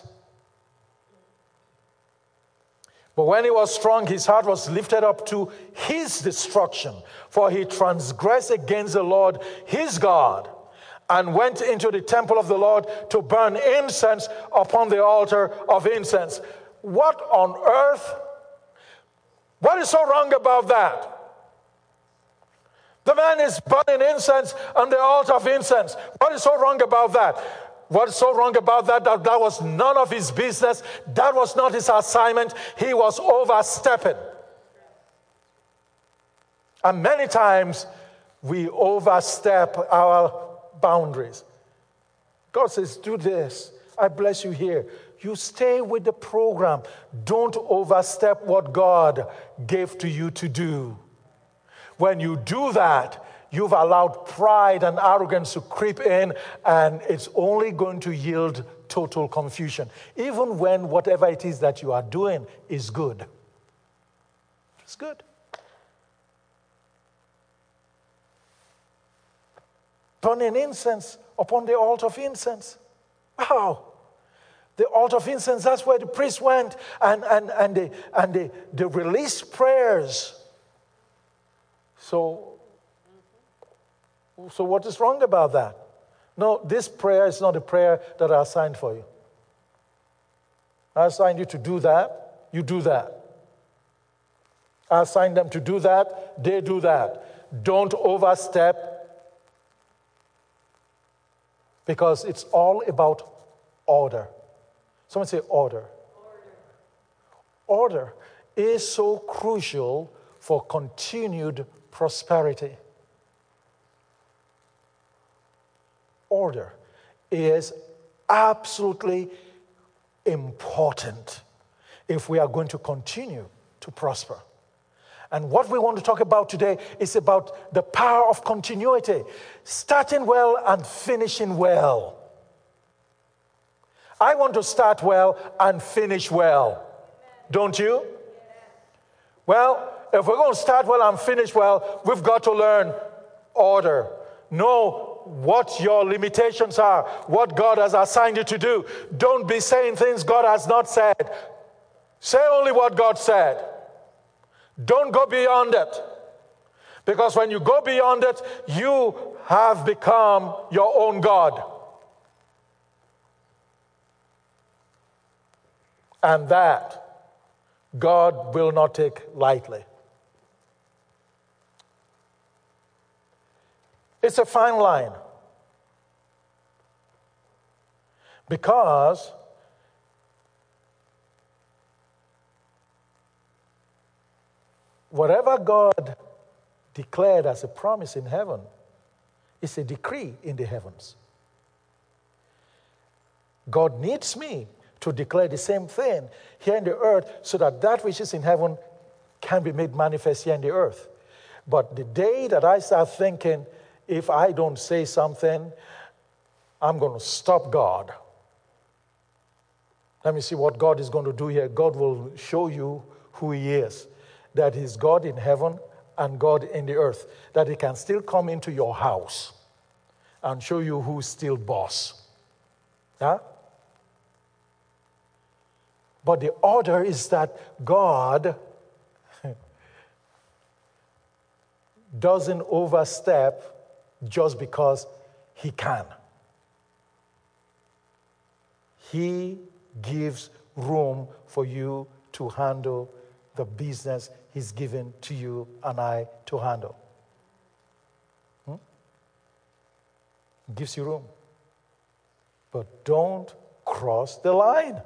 But when he was strong, his heart was lifted up to his destruction, for he transgressed against the Lord his God, and went into the temple of the Lord to burn incense upon the altar of incense. What on earth? What is so wrong about that? The man is burning incense on the altar of incense. What is so wrong about that? What is so wrong about that? That was none of his business. That was not his assignment. He was overstepping. And many times we overstep our boundaries. God says, do this. I bless you here. You stay with the program. Don't overstep what God gave to you to do. When you do that, you've allowed pride and arrogance to creep in, and it's only going to yield total confusion, even when whatever it is that you are doing is good. It's good. Burning incense upon the altar of incense. Wow. The altar of incense, that's where the priest went and they released prayers. So what is wrong about that? No, this prayer is not a prayer that I assigned for you. I assigned you to do that, you do that. I assigned them to do that, they do that. Don't overstep, because it's all about order. Someone say order. Order is so crucial for continued prosperity. Order is absolutely important if we are going to continue to prosper. And what we want to talk about today is about the power of continuity, starting well and finishing well. I want to start well and finish well. Don't you? Well, if we're going to start well and finish well, we've got to learn order. Know what your limitations are, what God has assigned you to do. Don't be saying things God has not said. Say only what God said. Don't go beyond it. Because when you go beyond it, you have become your own God. And that God will not take lightly. It's a fine line. Because whatever God declared as a promise in heaven is a decree in the heavens. God needs me to declare the same thing here in the earth so that that which is in heaven can be made manifest here in the earth. But the day that I start thinking, if I don't say something, I'm going to stop God. Let me see what God is going to do here. God will show you who He is. That He's God in heaven and God in the earth. That He can still come into your house and show you who's still boss. Huh? But the order is that God doesn't overstep just because He can. He gives room for you to handle the business He's given to you and I to handle. He gives you room. But don't cross the line.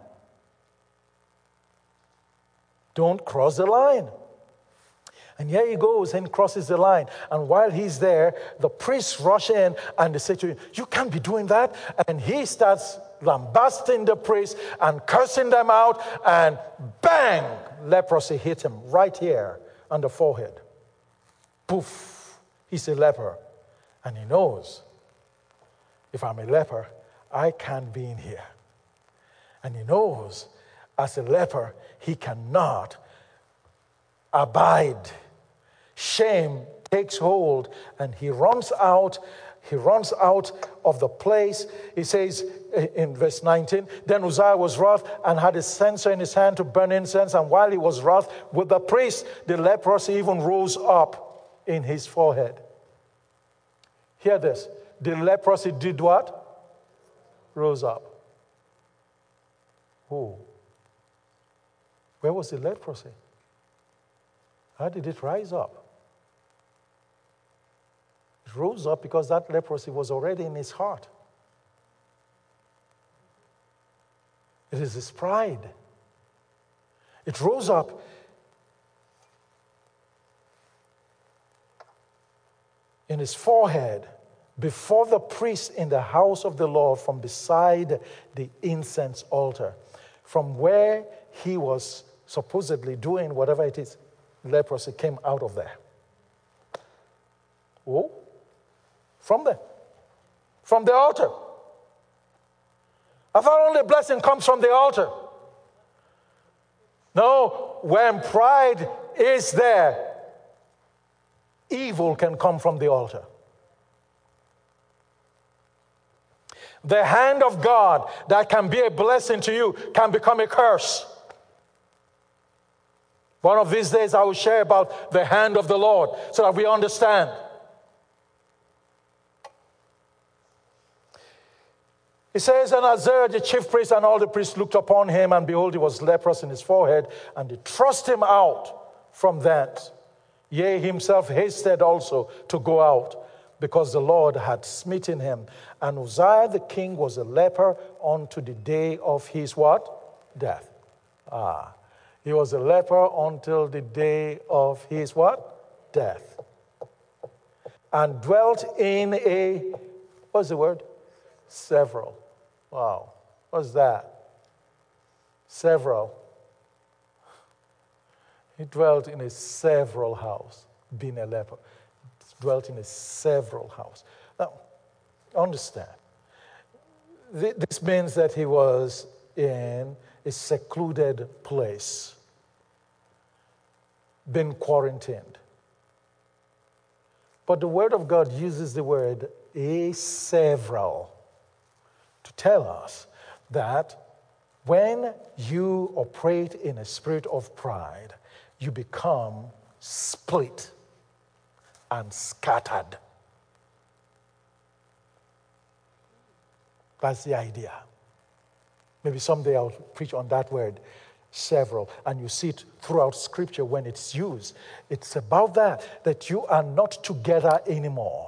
Don't cross the line. And here he goes and crosses the line. And while he's there, the priests rush in and they say to him, "You can't be doing that." And he starts lambasting the priests and cursing them out. And bang! Leprosy hit him right here on the forehead. Poof! He's a leper. And he knows, if I'm a leper, I can't be in here. And he knows, as a leper, he cannot abide. Shame takes hold, and he runs out. He runs out of the place. He says in verse 19, "Then Uzziah was wroth and had a censer in his hand to burn incense. And while he was wroth with the priest, the leprosy even rose up in his forehead." Hear this. The leprosy did what? Rose up. Oh. Where was the leprosy? How did it rise up? It rose up because that leprosy was already in his heart. It is his pride. It rose up in his forehead before the priest in the house of the Lord from beside the incense altar. From where he was supposedly doing whatever it is, leprosy came out of there. Oh, from there. From the altar. I thought only blessing comes from the altar. No, when pride is there, evil can come from the altar. The hand of God that can be a blessing to you can become a curse. One of these days I will share about the hand of the Lord so that we understand. It says, and Azariah, the chief priest, and all the priests looked upon him, and behold, he was leprous in his forehead, and they thrust him out from thence. Yea, himself hasted also to go out, because the Lord had smitten him. And Uzziah the king was a leper unto the day of his what? Death. He was a leper until the day of his what? Death. And dwelt in a, what's the word? Several. Wow. What's that? Several. He dwelt in a several house, being a leper. Dwelt in a several house. Now, understand. This means that he was in a secluded place, been quarantined. But the Word of God uses the word a several to tell us that when you operate in a spirit of pride, you become split and scattered. That's the idea. Maybe someday I'll preach on that word, several, and you see it throughout Scripture when it's used. It's about that you are not together anymore.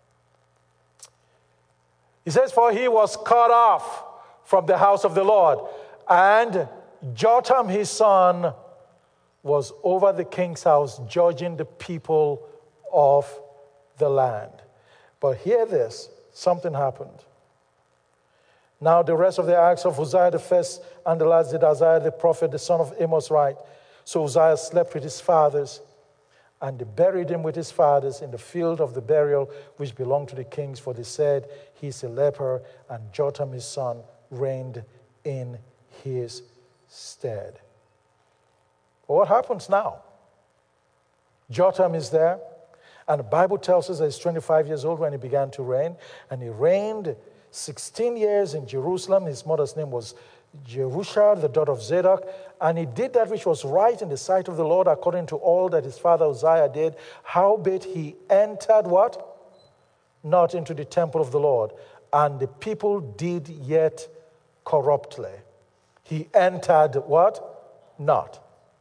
He says, for he was cut off from the house of the Lord, and Jotham his son was over the king's house, judging the people of the land. But hear this, something happened. Now the rest of the acts of Uzziah the first and the last did Isaiah the prophet, the son of Amos, write. So Uzziah slept with his fathers, and they buried him with his fathers in the field of the burial which belonged to the kings, for they said, he's a leper, and Jotham his son reigned in his stead. But what happens now? Jotham is there, and the Bible tells us that he's 25 years old when he began to reign, and he reigned 16 years in Jerusalem. His mother's name was Jerusha, the daughter of Zadok, and he did that which was right in the sight of the Lord according to all that his father Uzziah did. Howbeit he entered what? Not into the temple of the Lord, and the people did yet corruptly. He entered what? Not.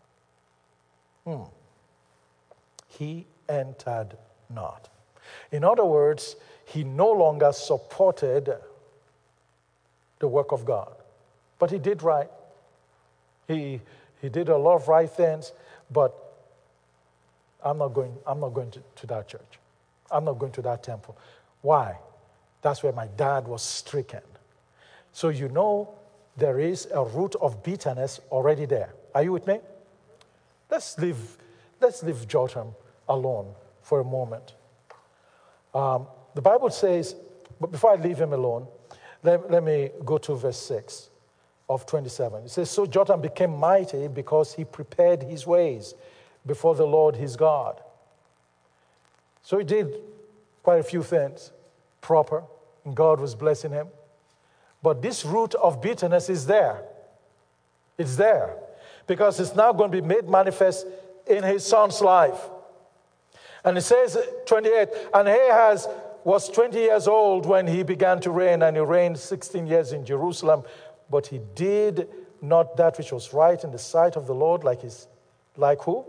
He entered not. In other words, he no longer supported the work of God. But he did right. He did a lot of right things, but I'm not going to that church. I'm not going to that temple. Why? That's where my dad was stricken. So you know there is a root of bitterness already there. Are you with me? Let's leave Jotham alone for a moment. The Bible says, but before I leave him alone, let me go to verse 6 of 27. It says, so Jotham became mighty because he prepared his ways before the Lord his God. So he did quite a few things proper, and God was blessing him. But this root of bitterness is there. It's there. Because it's now going to be made manifest in his son's life. And it says, 28, and Ahaz was 20 years old when he began to reign, and he reigned 16 years in Jerusalem. But he did not that which was right in the sight of the Lord, like who?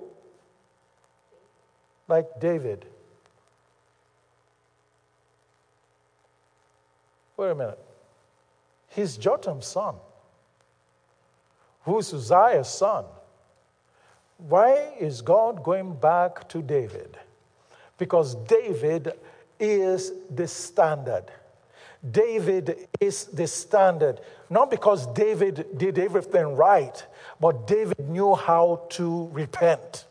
Like David. Wait a minute. He's Jotham's son. Who's Uzziah's son? Why is God going back to David? Because David is the standard. David is the standard. Not because David did everything right, but David knew how to repent.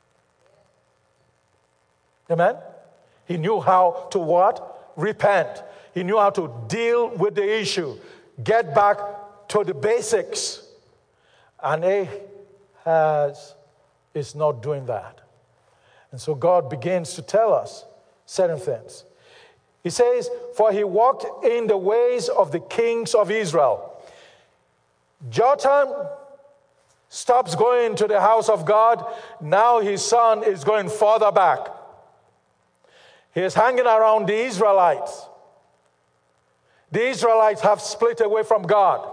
Amen? He knew how to what? Repent. He knew how to deal with the issue. Get back to the basics. And Ahaz is not doing that. And so God begins to tell us certain things. He says, for he walked in the ways of the kings of Israel. Jotham stops going to the house of God. Now his son is going further back. He is hanging around the Israelites. The Israelites have split away from God.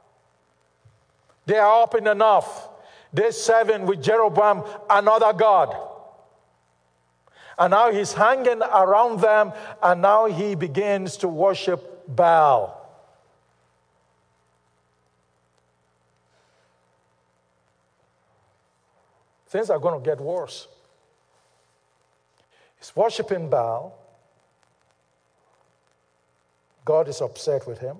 They are up in the north. They're serving with Jeroboam another God. And now he's hanging around them, and now he begins to worship Baal. Things are going to get worse. He's worshiping Baal. God is upset with him.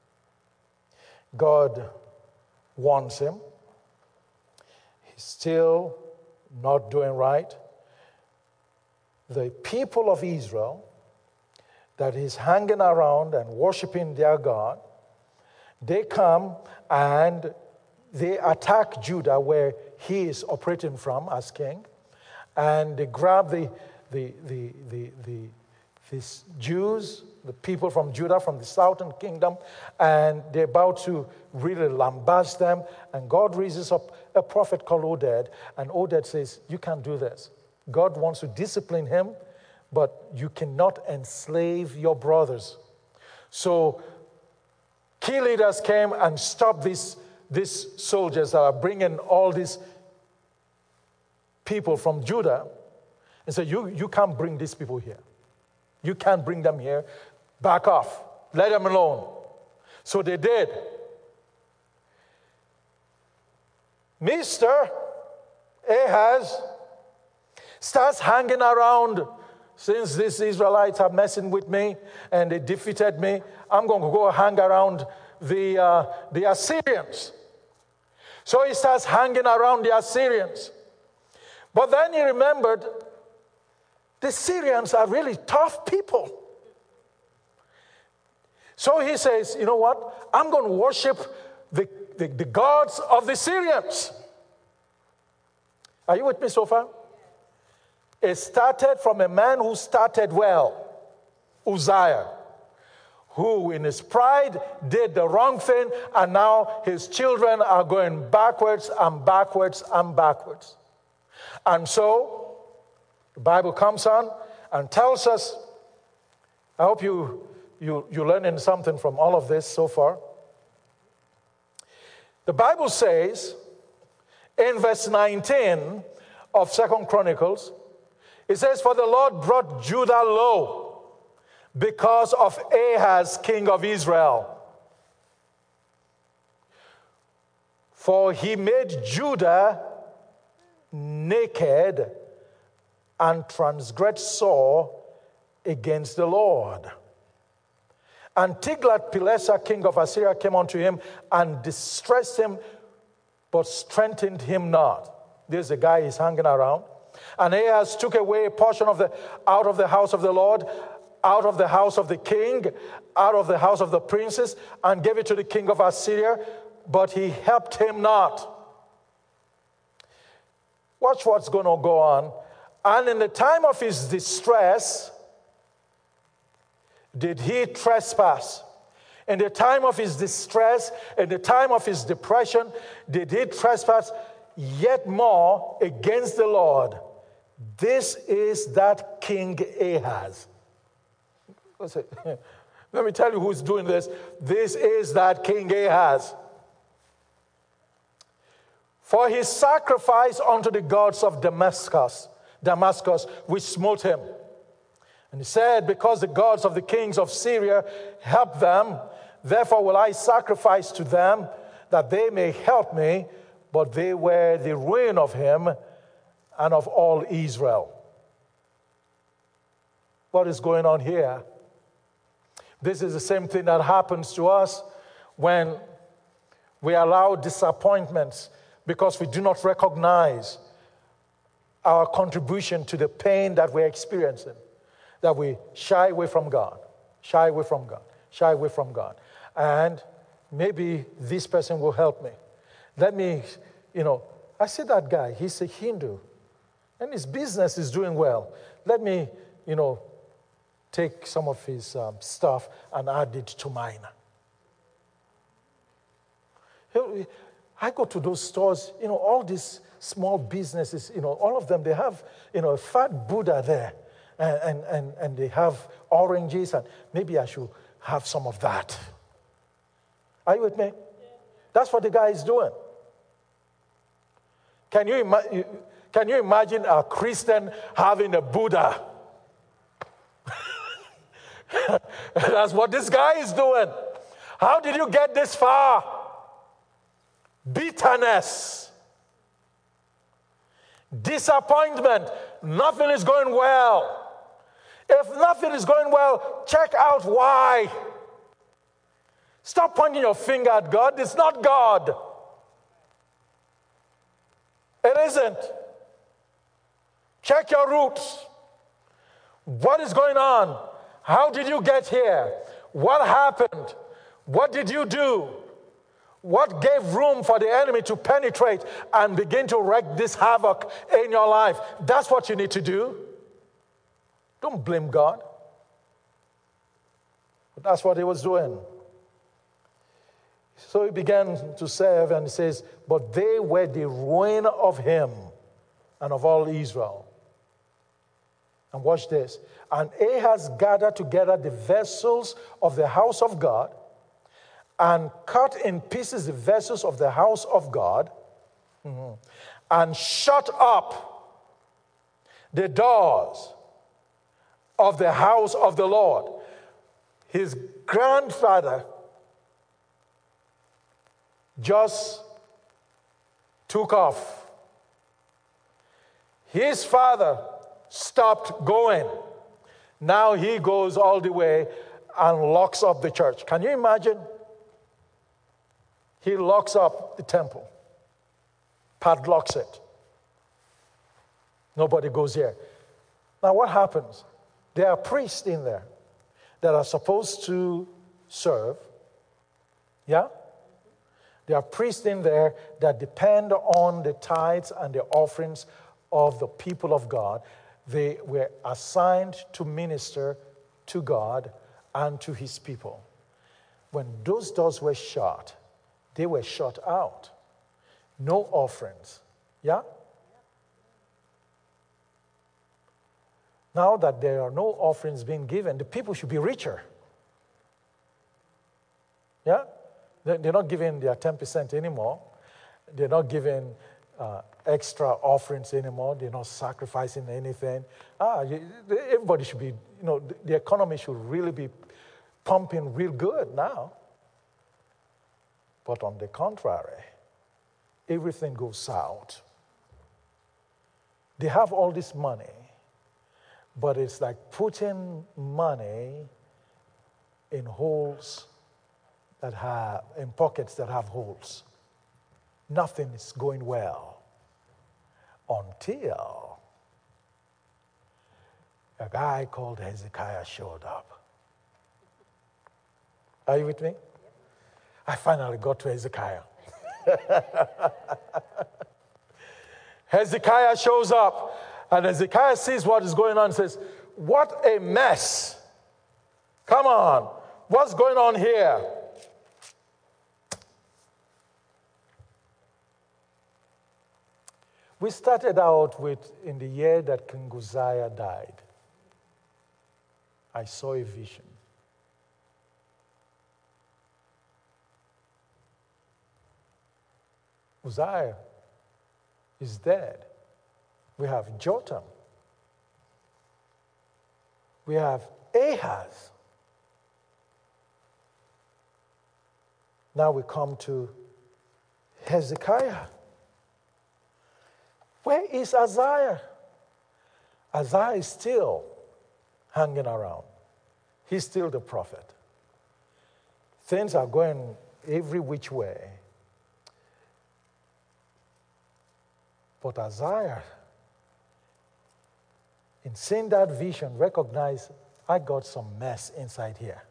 God warns him. He's still not doing right. The people of Israel that he's hanging around and worshiping their God, they come and they attack Judah where he is operating from as king, and they grab these Jews, the people from Judah, from the southern kingdom, and they're about to really lambast them. And God raises up a prophet called Oded, and Oded says, you can't do this. God wants to discipline him, but you cannot enslave your brothers. So key leaders came and stopped these soldiers that are bringing all these people from Judah and said, you can't bring these people here. You can't bring them here. Back off. Let them alone. So they did. Mr. Ahaz starts hanging around. Since these Israelites are messing with me and they defeated me, I'm going to go hang around the Assyrians. So he starts hanging around the Assyrians. But then he remembered the Syrians are really tough people. So he says, you know what? I'm going to worship the gods of the Syrians. Are you with me so far? It started from a man who started well, Uzziah, who in his pride did the wrong thing, and now his children are going backwards and backwards and backwards. And so the Bible comes on and tells us, I hope you're learning something from all of this so far. The Bible says in verse 19 of 2 Chronicles, it says, for the Lord brought Judah low because of Ahaz, king of Israel. For he made Judah naked and transgressed sore against the Lord. And Tiglath-Pileser, king of Assyria, came unto him and distressed him, but strengthened him not. There's a guy he's hanging around. And Ahaz took away a portion out of the house of the Lord, out of the house of the king, out of the house of the princes, and gave it to the king of Assyria, but he helped him not. Watch what's going to go on. And in the time of his distress, did he trespass? In the time of his distress, in the time of his depression, did he trespass yet more against the Lord? This is that King Ahaz. Let me tell you who's doing this. This is that King Ahaz. For his sacrifice unto the gods of Damascus, which smote him. And he said, because the gods of the kings of Syria helped them, therefore will I sacrifice to them, that they may help me. But they were the ruin of him and of all Israel. What is going on here? This is the same thing that happens to us when we allow disappointments because we do not recognize our contribution to the pain that we're experiencing, that we shy away from God, shy away from God, shy away from God. And maybe this person will help me. Let me, I see that guy, he's a Hindu, and his business is doing well. Let me, take some of his stuff and add it to mine. I go to those stores, all these small businesses, all of them, they have, a fat Buddha there, and they have oranges, and maybe I should have some of that. Are you with me? That's what the guy is doing. Can you imagine a Christian having a Buddha? That's what this guy is doing. How did you get this far? Bitterness, disappointment, nothing is going well. If nothing is going well, check out why. Stop pointing your finger at God. It's not God. It isn't. Check your roots. What is going on? How did you get here? What happened? What did you do? What gave room for the enemy to penetrate and begin to wreak this havoc in your life? That's what you need to do. Don't blame God. But that's what he was doing. So he began to serve, and he says, but they were the ruin of him and of all Israel. And watch this. And Ahaz gathered together the vessels of the house of God and cut in pieces the vessels of the house of God and shut up the doors of the house of the Lord. His grandfather just took off. His father stopped going. Now he goes all the way and locks up the church. Can you imagine? He locks up the temple, padlocks it. Nobody goes here. Now what happens? There are priests in there that are supposed to serve. Yeah? There are priests in there that depend on the tithes and the offerings of the people of God. They were assigned to minister to God and to his people. When those doors were shut, they were shut out. No offerings. Yeah? Now that there are no offerings being given, the people should be richer. Yeah? They're not giving their 10% anymore. They're not giving extra offerings anymore. They're not sacrificing anything. Everybody should be, the economy should really be pumping real good now. But on the contrary, everything goes south. They have all this money, but it's like putting money in holes in pockets that have holes. Nothing is going well until a guy called Hezekiah showed up. Are you with me? I finally got to Hezekiah. Hezekiah shows up, and Hezekiah sees what is going on and says, what a mess. Come on, what's going on here? We started out in the year that King Uzziah died. I saw a vision. Uzziah is dead. We have Jotham. We have Ahaz. Now we come to Hezekiah. Where is Isaiah? Isaiah is still hanging around. He's still the prophet. Things are going every which way. But Isaiah, in seeing that vision, recognized, I got some mess inside here.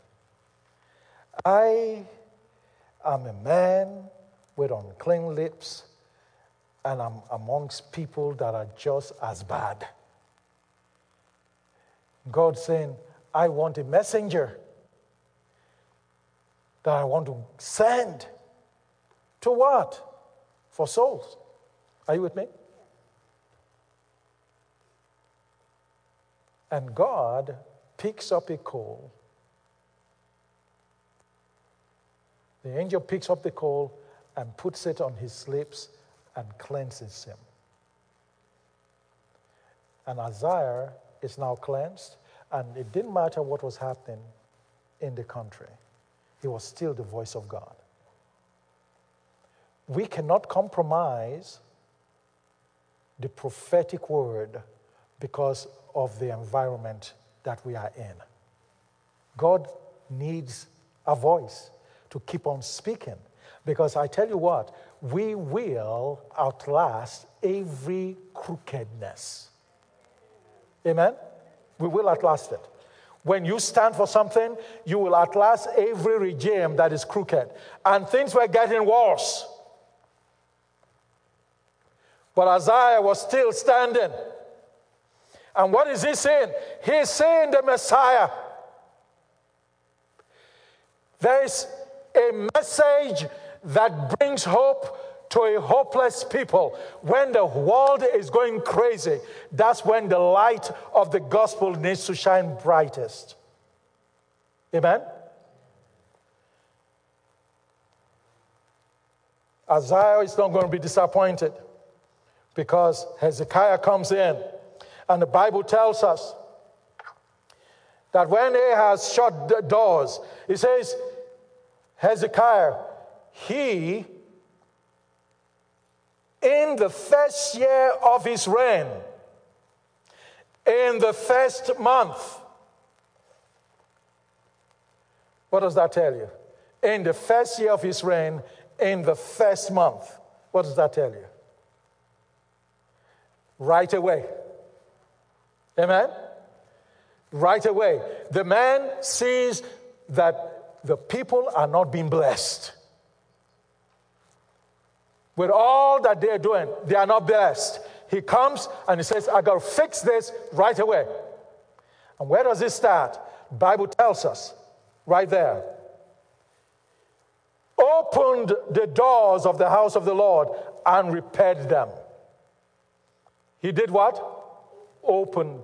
I am a man with unclean lips, and I'm amongst people that are just as bad. God saying, I want a messenger that I want to send. To what? For souls. Are you with me? And God picks up a coal The angel picks up the coal and puts it on his lips and cleanses him. And Isaiah is now cleansed, and it didn't matter what was happening in the country. He was still the voice of God. We cannot compromise the prophetic word because of the environment that we are in. God needs a voice to keep on speaking, because I tell you what, we will outlast every crookedness. Amen? We will outlast it. When you stand for something, you will outlast every regime that is crooked. And things were getting worse. But Isaiah was still standing. And what is he saying? He's saying the Messiah. There is a message that brings hope to a hopeless people. When the world is going crazy, that's when the light of the gospel needs to shine brightest. Amen? Isaiah is not going to be disappointed, because Hezekiah comes in, and the Bible tells us that when Ahaz shut the doors, it says, Hezekiah, he, in the first year of his reign, in the first month. What does that tell you? In the first year of his reign, in the first month. What does that tell you? Right away. Amen? Right away. The man sees that the people are not being blessed. With all that they're doing, they are not blessed. He comes and he says, I got to fix this right away. And where does it start? The Bible tells us right there. Opened the doors of the house of the Lord and repaired them. He did what? Opened.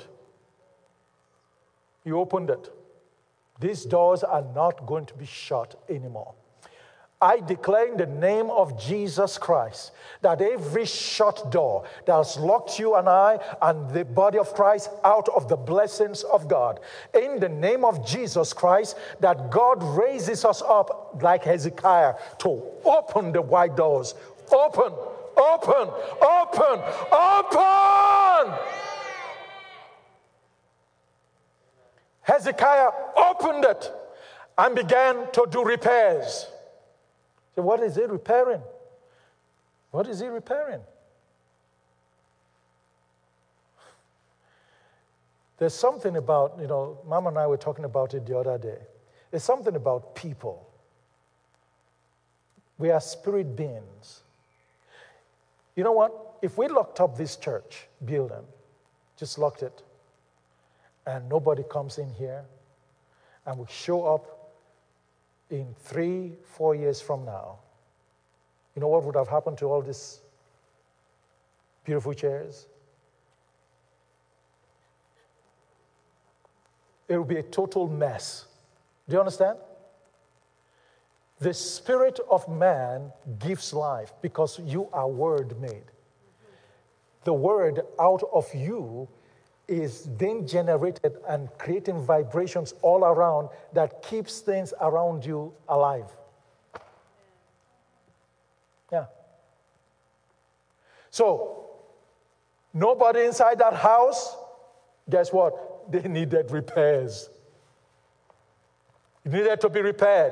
He opened it. These doors are not going to be shut anymore. I declare in the name of Jesus Christ that every shut door that has locked you and I and the body of Christ out of the blessings of God, in the name of Jesus Christ, that God raises us up like Hezekiah to open the wide doors. Open, open, open, open! Hezekiah opened it and began to do repairs. So what is he repairing? What is he repairing? There's something about, Mama and I were talking about it the other day. There's something about people. We are spirit beings. You know what? If we locked up this church building, just locked it, and nobody comes in here, and we show up in 3-4 years from now, you know what would have happened to all these beautiful chairs? It would be a total mess. Do you understand? The spirit of man gives life because you are word made. The word out of you is then generated and creating vibrations all around that keeps things around you alive. Yeah. So, nobody inside that house, guess what? They needed repairs. It needed to be repaired.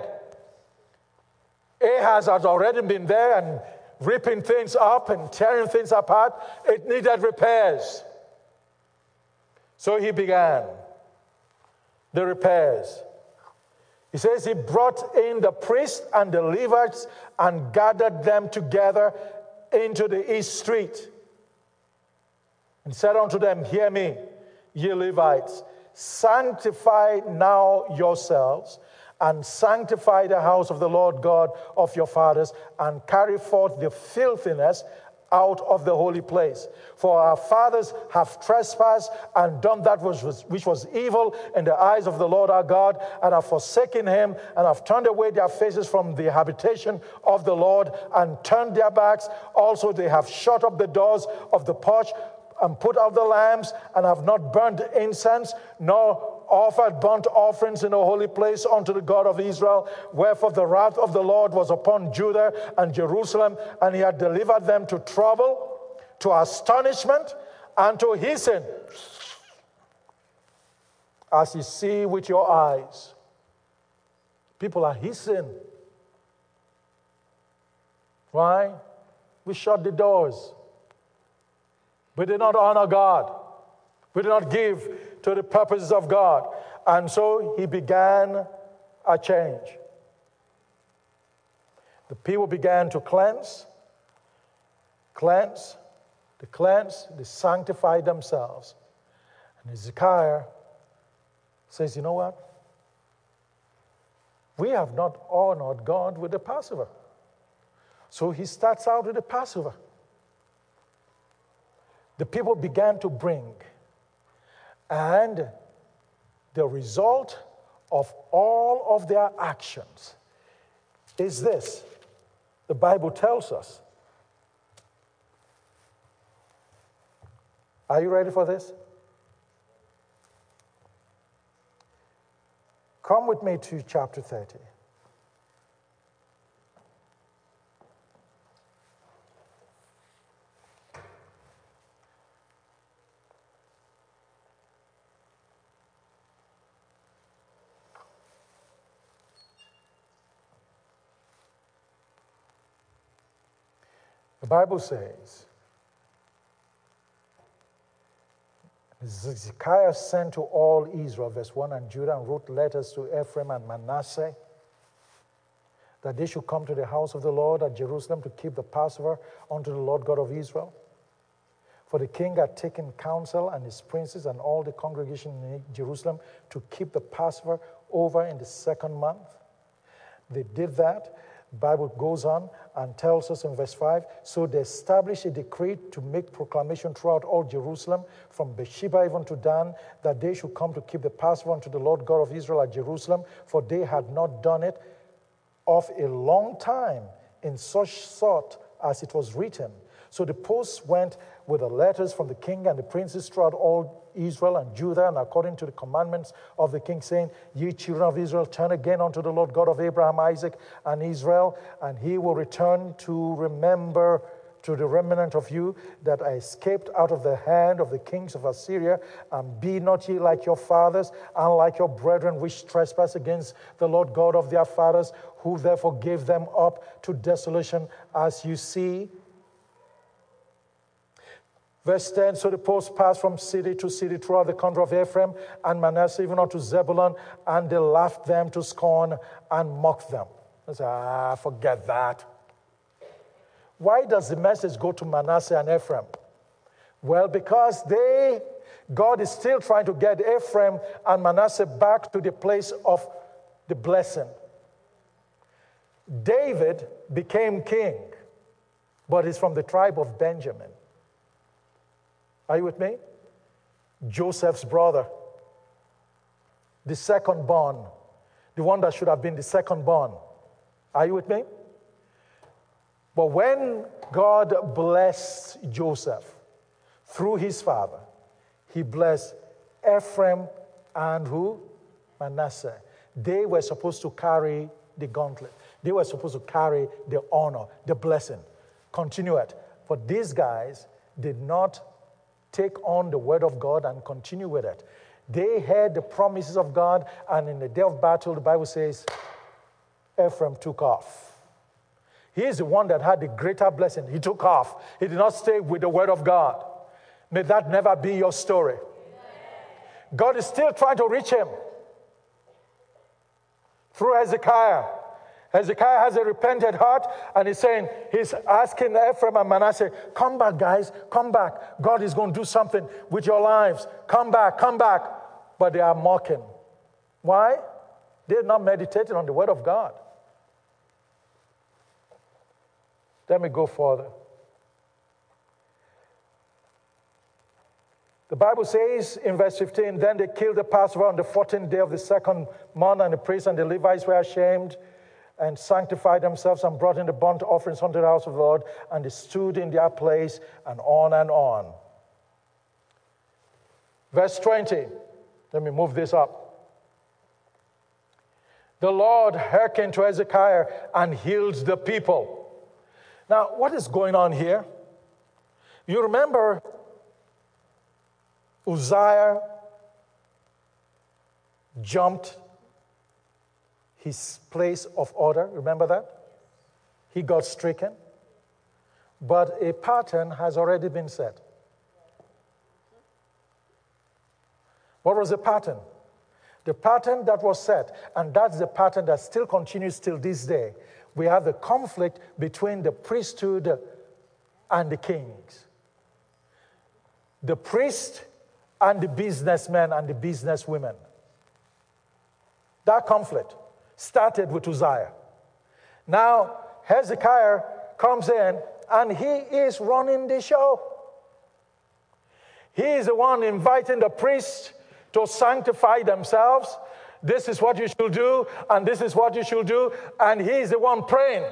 Ahaz had already been there and ripping things up and tearing things apart. It needed repairs. So he began the repairs. He says he brought in the priests and the Levites and gathered them together into the east street. And said unto them, hear me, ye Levites, sanctify now yourselves, and sanctify the house of the Lord God of your fathers, and carry forth the filthiness out of the holy place. For our fathers have trespassed and done that which was evil in the eyes of the Lord our God, and have forsaken him, and have turned away their faces from the habitation of the Lord, and turned their backs. Also they have shut up the doors of the porch, and put out the lamps, and have not burnt incense, nor offered burnt offerings in the holy place unto the God of Israel. Wherefore the wrath of the Lord was upon Judah and Jerusalem, and he had delivered them to trouble, to astonishment, and to hissing, as you see with your eyes. People are hissing. Why? We shut the doors. We did not honor God. We did not give to the purposes of God. And so he began a change. The people began to cleanse, they sanctified themselves. And Hezekiah says, you know what? We have not honored God with the Passover. So he starts out with the Passover. The people began to bring. And the result of all of their actions is this. The Bible tells us. Are you ready for this? Come with me to chapter 30. The Bible says, Hezekiah sent to all Israel, verse 1, and Judah, and wrote letters to Ephraim and Manasseh, that they should come to the house of the Lord at Jerusalem to keep the Passover unto the Lord God of Israel. For the king had taken counsel, and his princes and all the congregation in Jerusalem, to keep the Passover over in the second month. They did that. The Bible goes on and tells us in verse 5, so they established a decree to make proclamation throughout all Jerusalem, from Beersheba even to Dan, that they should come to keep the Passover unto the Lord God of Israel at Jerusalem, for they had not done it of a long time in such sort as it was written. So the posts went with the letters from the king and the princes throughout all Israel and Judah, and according to the commandments of the king, saying, ye children of Israel, turn again unto the Lord God of Abraham, Isaac, and Israel, and he will return to remember to the remnant of you that I escaped out of the hand of the kings of Assyria, and be not ye like your fathers, and like your brethren which trespass against the Lord God of their fathers, who therefore gave them up to desolation, as you see. Verse 10, so the posts passed from city to city throughout the country of Ephraim and Manasseh, even unto Zebulun, and they laughed them to scorn and mocked them. I said, forget that. Why does the message go to Manasseh and Ephraim? Well, because God is still trying to get Ephraim and Manasseh back to the place of the blessing. David became king, but he's from the tribe of Benjamin. Are you with me? Joseph's brother, the second born, the one that should have been the second born. Are you with me? But when God blessed Joseph through his father, he blessed Ephraim and who? Manasseh. They were supposed to carry the gauntlet. They were supposed to carry the honor, the blessing. Continue it. But these guys did not take on the word of God and continue with it. They heard the promises of God, and in the day of battle, the Bible says, Ephraim took off. He is the one that had the greater blessing. He took off. He did not stay with the word of God. May that never be your story. God is still trying to reach him through Hezekiah. Hezekiah has a repentant heart, and he's asking Ephraim and Manasseh, come back, guys, come back. God is going to do something with your lives. Come back, come back. But they are mocking. Why? They're not meditating on the word of God. Let me go further. The Bible says in verse 15, then they killed the Passover on the 14th day of the second month, and the priests and the Levites were ashamed and sanctified themselves and brought in the burnt offerings unto the house of the Lord, and they stood in their place, and on and on. Verse 20, let me move this up. The Lord hearkened to Hezekiah and healed the people. Now, what is going on here? You remember Uzziah jumped his place of order. Remember that? He got stricken. But a pattern has already been set. What was the pattern? The pattern that was set, and that's the pattern that still continues till this day. We have the conflict between the priesthood and the kings. The priest and the businessmen and the businesswomen. That conflict started with Uzziah. Now, Hezekiah comes in and he is running the show. He is the one inviting the priests to sanctify themselves. This is what you should do, and this is what you should do, and he is the one praying.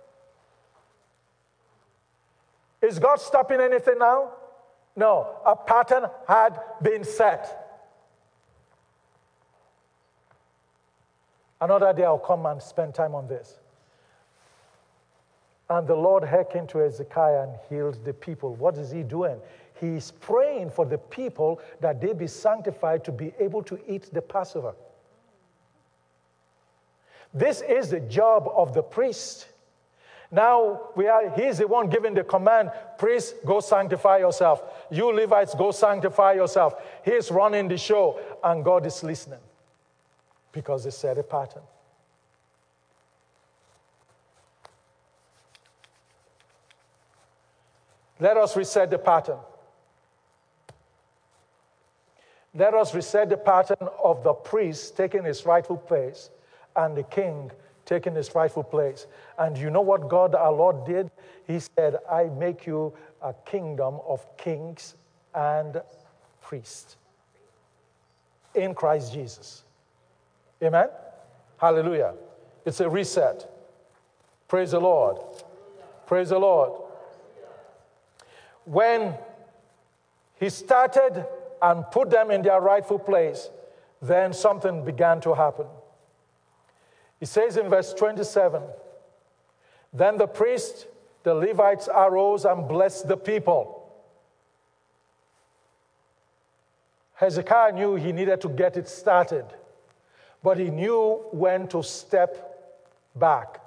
Is God stopping anything now? No, a pattern had been set. Another day I'll come and spend time on this. And the Lord hearkened to Hezekiah and healed the people. What is he doing? He's praying for the people that they be sanctified to be able to eat the Passover. This is the job of the priest. Now, he's the one giving the command, priests, go sanctify yourself. You Levites, go sanctify yourself. He's running the show, and God is listening because they set a pattern. Let us reset the pattern. Let us reset the pattern of the priest taking his rightful place and the king taking his rightful place. And you know what God our Lord did? He said, I make you a kingdom of kings and priests in Christ Jesus. Amen? Hallelujah. It's a reset. Praise the Lord. Praise the Lord. When he started and put them in their rightful place, then something began to happen. He says in verse 27, then the priest, the Levites arose and blessed the people. Hezekiah knew he needed to get it started, but he knew when to step back.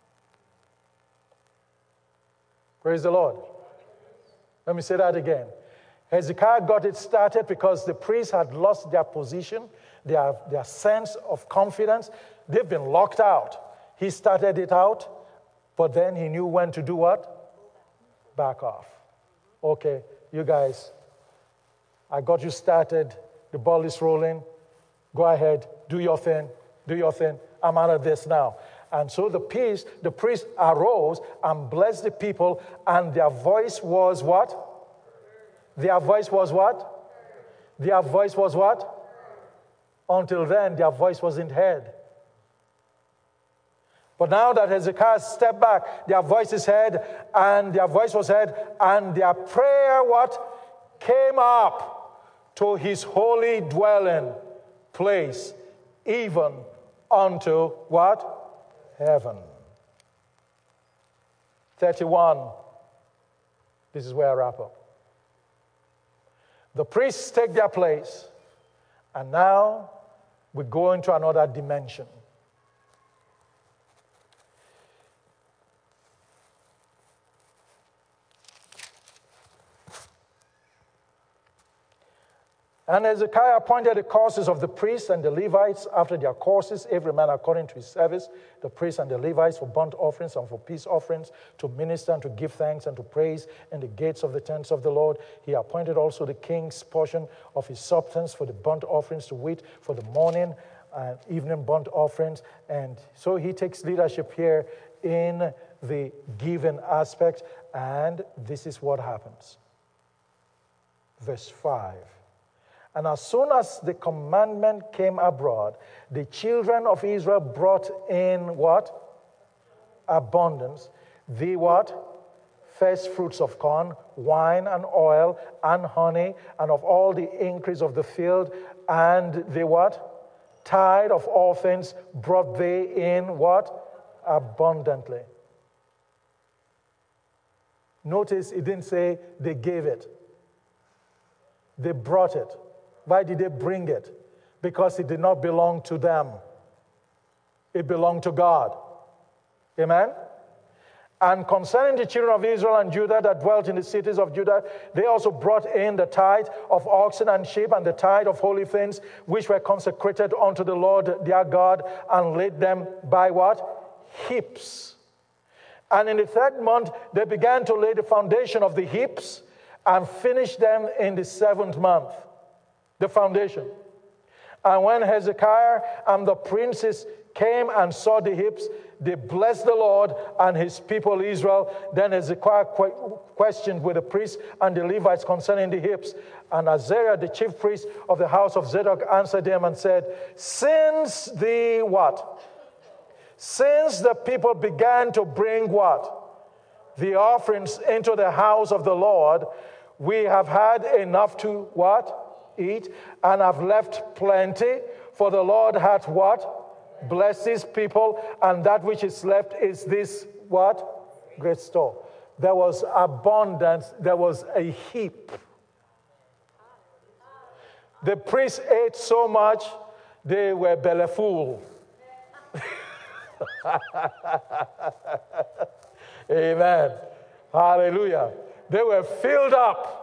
Praise the Lord. Let me say that again. Hezekiah got it started because the priests had lost their position, their sense of confidence. They've been locked out. He started it out, but then he knew when to do what? Back off. Okay, you guys, I got you started. The ball is rolling. Go ahead, do your thing. Do your thing. I'm out of this now. And so the priest arose and blessed the people, and their voice was what? Their voice was what? Their voice was what? Until then, their voice wasn't heard. But now that Hezekiah stepped back, their voice is heard, and their voice was heard, and their prayer what? Came up to his holy dwelling place, even unto what? Heaven. 31. This is where I wrap up. The priests take their place, and now we go into another dimension. And Hezekiah appointed the courses of the priests and the Levites after their courses, every man according to his service, the priests and the Levites for burnt offerings and for peace offerings, to minister and to give thanks and to praise in the gates of the tents of the Lord. He appointed also the king's portion of his substance for the burnt offerings, to wit, for the morning and evening burnt offerings. And so he takes leadership here in the giving aspect, and this is what happens. Verse 5. And as soon as the commandment came abroad, the children of Israel brought in what? Abundance. The what? First fruits of corn, wine and oil and honey, and of all the increase of the field, and the what? Tithe of all things brought they in what? Abundantly. Notice it didn't say they gave it. They brought it. Why did they bring it? Because it did not belong to them. It belonged to God. Amen? And concerning the children of Israel and Judah that dwelt in the cities of Judah, they also brought in the tithe of oxen and sheep and the tithe of holy things, which were consecrated unto the Lord their God, and laid them by what? Heaps. And in the third month, they began to lay the foundation of the heaps and finished them in the 7th month. The foundation. And when Hezekiah and the princes came and saw the heaps, they blessed the Lord and his people Israel. Then Hezekiah questioned with the priests and the Levites concerning the heaps. And Azariah, the chief priest of the house of Zadok, answered them and said, Since the what? Since the people began to bring what? The offerings into the house of the Lord, we have had enough to what? Eat, and have left plenty, for the Lord hath what? Blessed his people, and that which is left is this what? Great store. There was abundance, there was a heap. The priests ate so much, they were belly full. Amen. Hallelujah. They were filled up.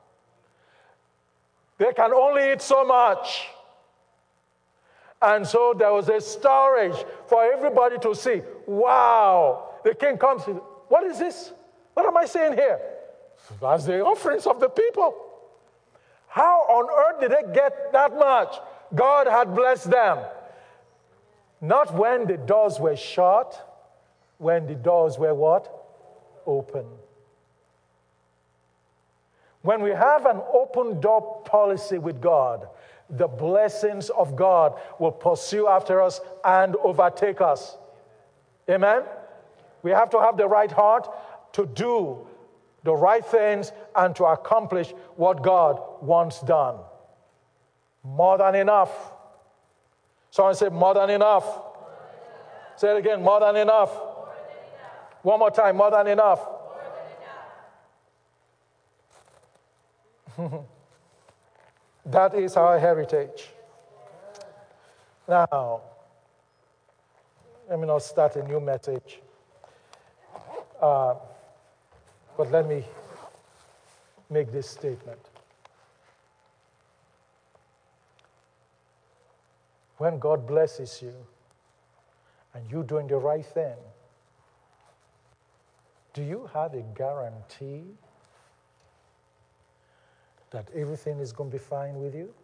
They can only eat so much. And so there was a storage for everybody to see. Wow. The king comes, what is this? What am I seeing here? That's the offerings of the people. How on earth did they get that much? God had blessed them. Not when the doors were shut, when the doors were what? Open. When we have an open door policy with God, the blessings of God will pursue after us and overtake us. Amen? We have to have the right heart to do the right things and to accomplish what God wants done. More than enough. Someone say, more than enough. Say it again, more than enough. One more time, more than enough. That is our heritage. Now, let me not start a new message, but let me make this statement. When God blesses you and you're doing the right thing, do you have a guarantee that everything is going to be fine with you?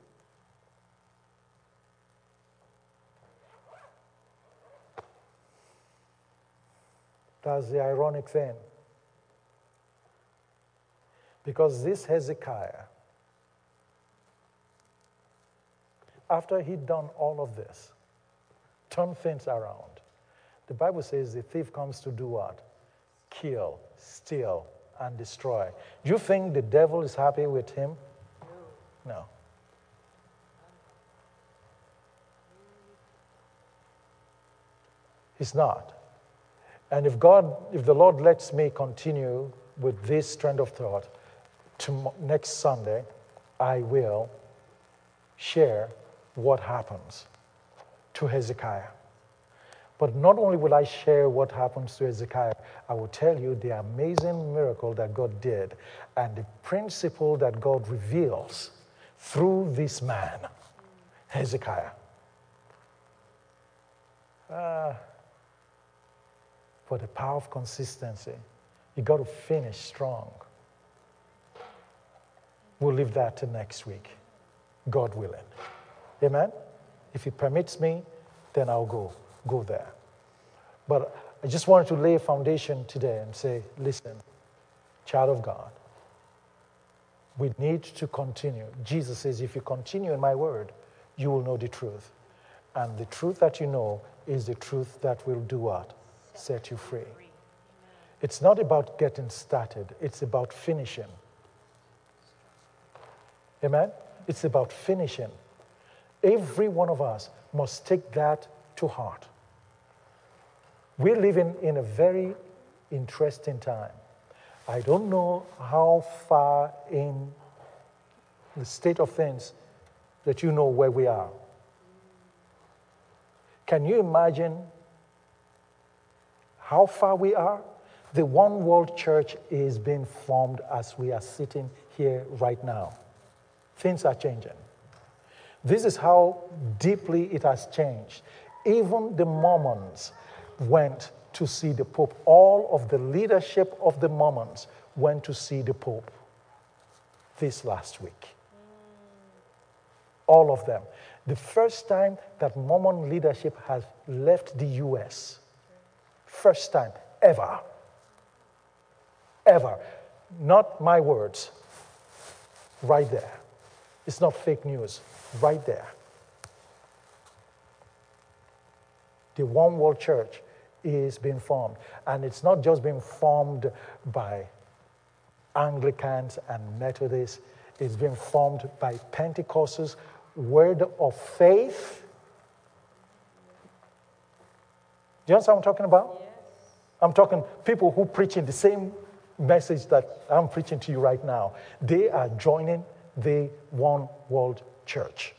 That's the ironic thing. Because this Hezekiah, after he'd done all of this, turned things around, the Bible says the thief comes to do what? Kill, steal, and destroy. Do you think the devil is happy with him? No. He's not. And if the Lord lets me continue with this trend of thought, next Sunday, I will share what happens to Hezekiah. But not only will I share what happens to Hezekiah, I will tell you the amazing miracle that God did and the principle that God reveals through this man, Hezekiah. For the power of consistency, you got to finish strong. We'll leave that to next week, God willing. Amen? If He permits me, then I'll go there. But I just wanted to lay a foundation today and say, listen, child of God, We need to continue. Jesus says, if you continue in my word, you will know the truth. And the truth that you know is the truth that will do what? Set you free. It's not about getting started. It's about finishing. Amen? It's about finishing. Every one of us must take that to heart. We're living in a very interesting time. I don't know how far in the state of things that you know where we are. Can you imagine how far we are? The One World Church is being formed as we are sitting here right now. Things are changing. This is how deeply it has changed. Even the Mormons went to see the Pope. All of the leadership of the Mormons went to see the Pope this last week. All of them. The first time that Mormon leadership has left the U.S. First time ever. Ever. Not my words. Right there. It's not fake news. Right there. The One World Church is being formed. And it's not just being formed by Anglicans and Methodists. It's being formed by Pentecostals, Word of Faith. Do you understand what I'm talking about? Yes. I'm talking people who preaching the same message that I'm preaching to you right now. They are joining the One World Church.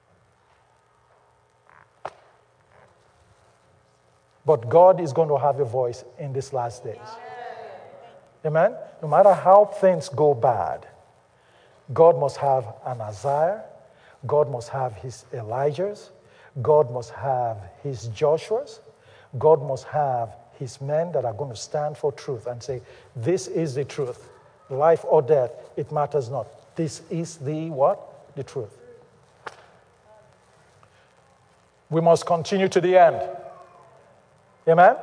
But God is going to have a voice in these last days. Amen? No matter how things go bad, God must have an Isaiah. God must have his Elijahs. God must have his Joshuas. God must have his men that are going to stand for truth and say, this is the truth. Life or death, it matters not. This is the what? The truth. We must continue to the end. Amen?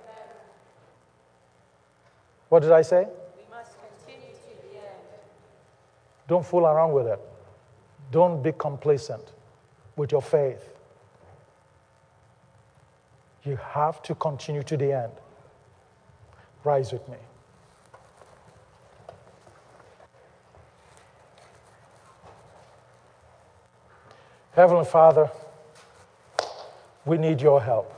What did I say? We must continue to the end. Don't fool around with it. Don't be complacent with your faith. You have to continue to the end. Rise with me. Heavenly Father, we need your help.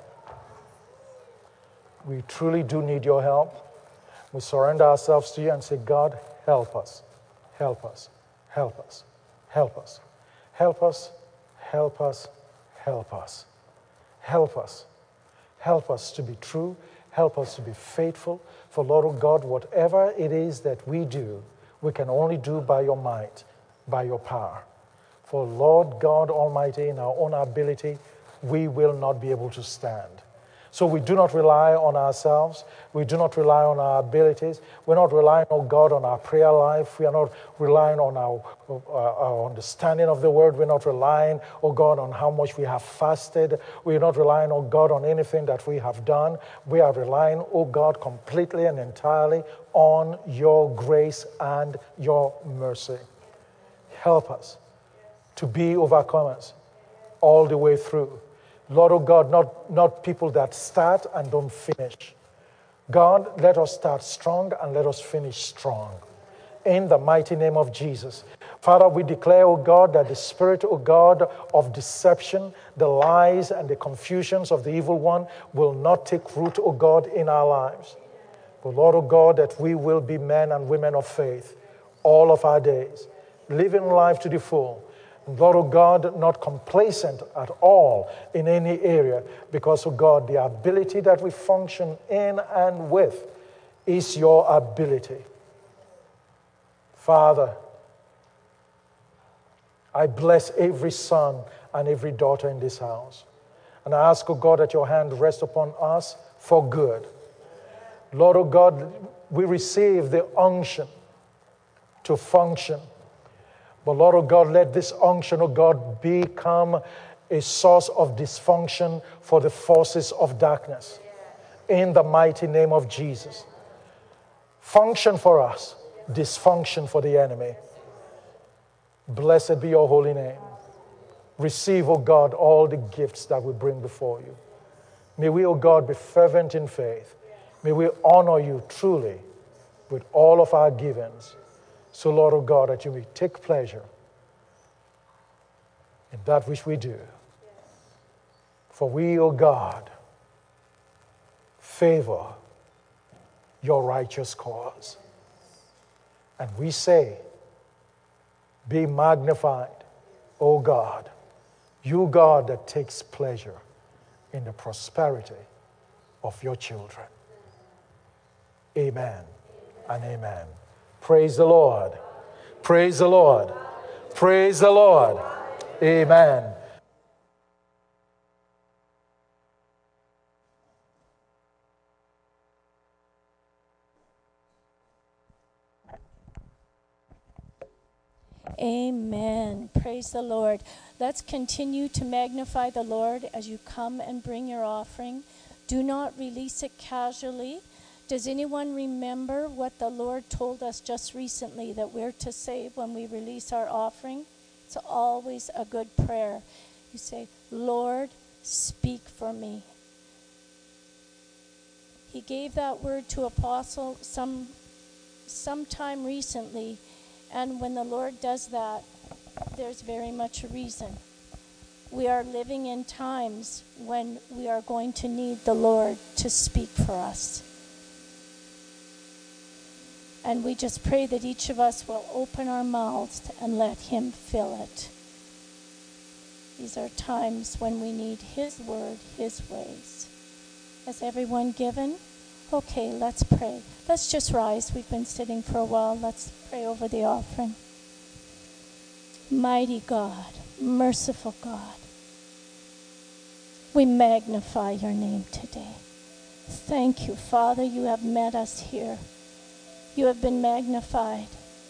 We truly do need your help. We surrender ourselves to you and say, God, help us, help us, help us, help us, help us, help us, help us, help us, help us to be true, help us to be faithful. For Lord oh God, whatever it is that we do, we can only do by your might, by your power. For Lord God Almighty, in our own ability, we will not be able to stand. So we do not rely on ourselves. We do not rely on our abilities. We're not relying, oh God, on our prayer life. We are not relying on our understanding of the word. We're not relying, oh God, on how much we have fasted. We're not relying, oh God, on anything that we have done. We are relying, oh God, completely and entirely on your grace and your mercy. Help us to be overcomers all the way through. Lord, oh God, not people that start and don't finish. God, let us start strong and let us finish strong. In the mighty name of Jesus. Father, we declare, oh God, that the spirit, oh God, of deception, the lies and the confusions of the evil one will not take root, oh God, in our lives. But Lord, oh God, that we will be men and women of faith all of our days, living life to the full. Lord, oh God, not complacent at all in any area, because, oh God, the ability that we function in and with is your ability. Father, I bless every son and every daughter in this house. And I ask, oh God, that your hand rest upon us for good. Lord, oh God, we receive the unction to function. But Lord, oh God, let this unction, oh God, become a source of dysfunction for the forces of darkness. In the mighty name of Jesus. Function for us, dysfunction for the enemy. Blessed be your holy name. Receive, O God, all the gifts that we bring before you. May we, O God, be fervent in faith. May we honor you truly with all of our givings. So, Lord, O God, that you may take pleasure in that which we do. For we, O God, favor your righteous cause. And we say, be magnified, O God, you God that takes pleasure in the prosperity of your children. Amen and amen. Praise the Lord. Praise the Lord. Praise the Lord. Amen. Amen. Praise the Lord. Let's continue to magnify the Lord as you come and bring your offering. Do not release it casually. Does anyone remember what the Lord told us just recently that we're to say when we release our offering? It's always a good prayer. You say, Lord, speak for me. He gave that word to Apostle sometime recently. And when the Lord does that, there's very much a reason. We are living in times when we are going to need the Lord to speak for us. And we just pray that each of us will open our mouths and let Him fill it. These are times when we need His word, His ways. Has everyone given? Okay, let's pray. Let's just rise. We've been sitting for a while. Let's pray over the offering. Mighty God, merciful God, we magnify your name today. Thank you, Father, you have met us here. You have been magnified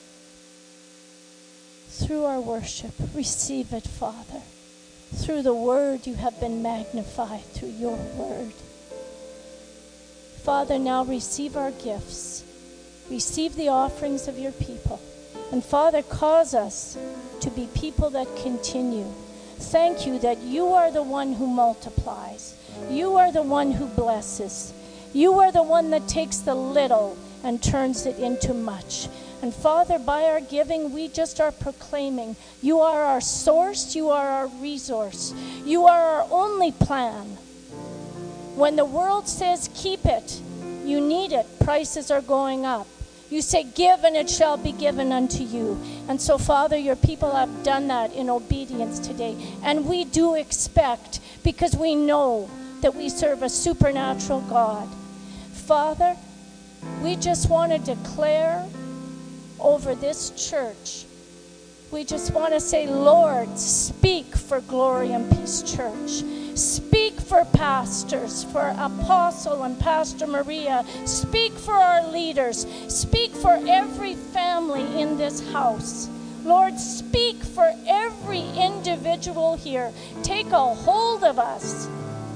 through our worship. Receive it, Father. Through the word, you have been magnified through your word. Father, now receive our gifts. Receive the offerings of your people. And Father, cause us to be people that continue. Thank you that you are the one who multiplies. You are the one who blesses. You are the one that takes the little and turns it into much. And Father, by our giving, we just are proclaiming, you are our source, you are our resource. You are our only plan. When the world says keep it, you need it, prices are going up. You say give and it shall be given unto you. And so Father, your people have done that in obedience today. And we do expect, because we know that we serve a supernatural God. Father, we just want to declare over this church. We just want to say, Lord, speak for Glory and Peace Church. Speak for pastors, for Apostle and Pastor Maria. Speak for our leaders. Speak for every family in this house. Lord, speak for every individual here. Take a hold of us,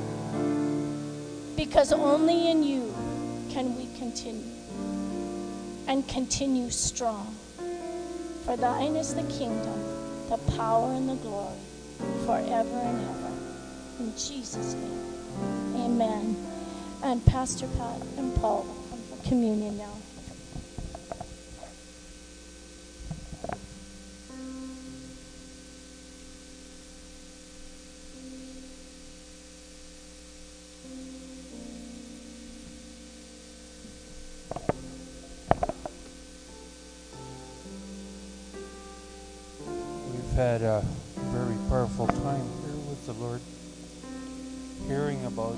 because only in you can we continue and continue strong. For thine is the kingdom, the power, and the glory, forever and ever. In Jesus' name, amen. And Pastor Pat and Paul will come for communion now. We've had a very powerful time here with the Lord, hearing about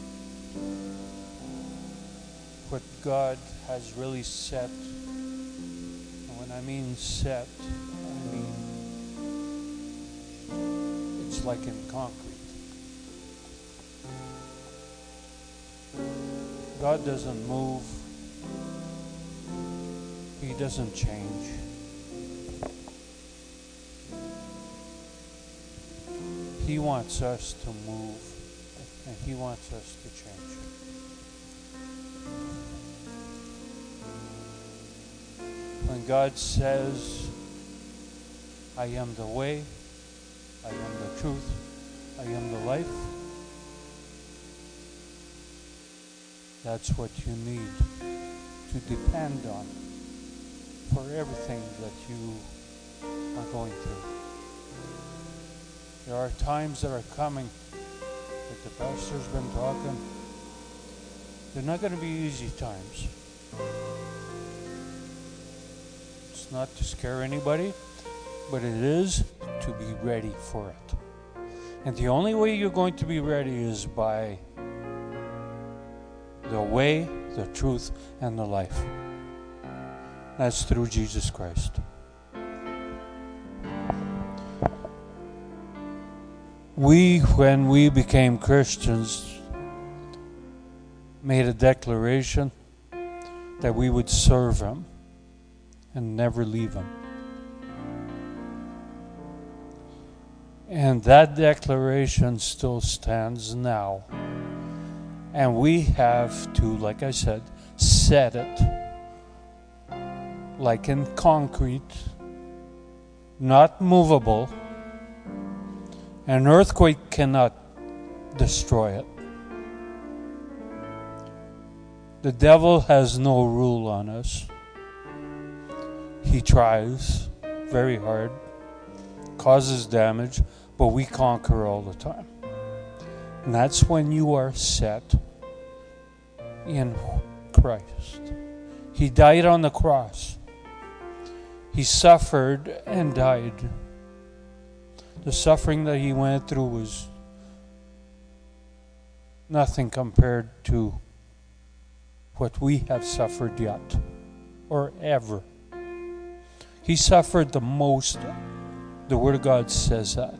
what God has really set. And when I mean set, I mean it's like in concrete. God doesn't move. He doesn't change. He wants us to move, and He wants us to change. When God says I am the way, I am the truth, I am the life. That's what you need to depend on for everything that you are going through. There are times that are coming, like the pastor's been talking. They're not going to be easy times. It's not to scare anybody, but it is to be ready for it. And the only way you're going to be ready is by the way, the truth, and the life. That's through Jesus Christ. When we became Christians, made a declaration that we would serve Him and never leave Him. And that declaration still stands now. And we have to, like I said, set it like in concrete, not movable. An earthquake cannot destroy it. The devil has no rule on us. He tries very hard, causes damage, but we conquer all the time. And that's when you are set in Christ. He died on the cross. He suffered and died. The suffering that He went through was nothing compared to what we have suffered yet or ever. He suffered the most. The Word of God says that.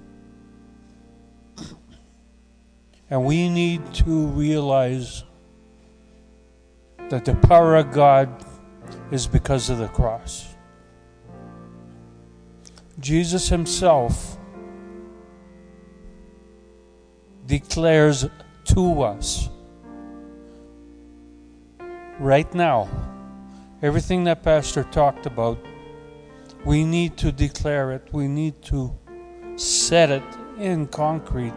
And we need to realize that the power of God is because of the cross. Jesus Himself declares to us right now, everything that Pastor talked about, we need to declare it. We need to set it in concrete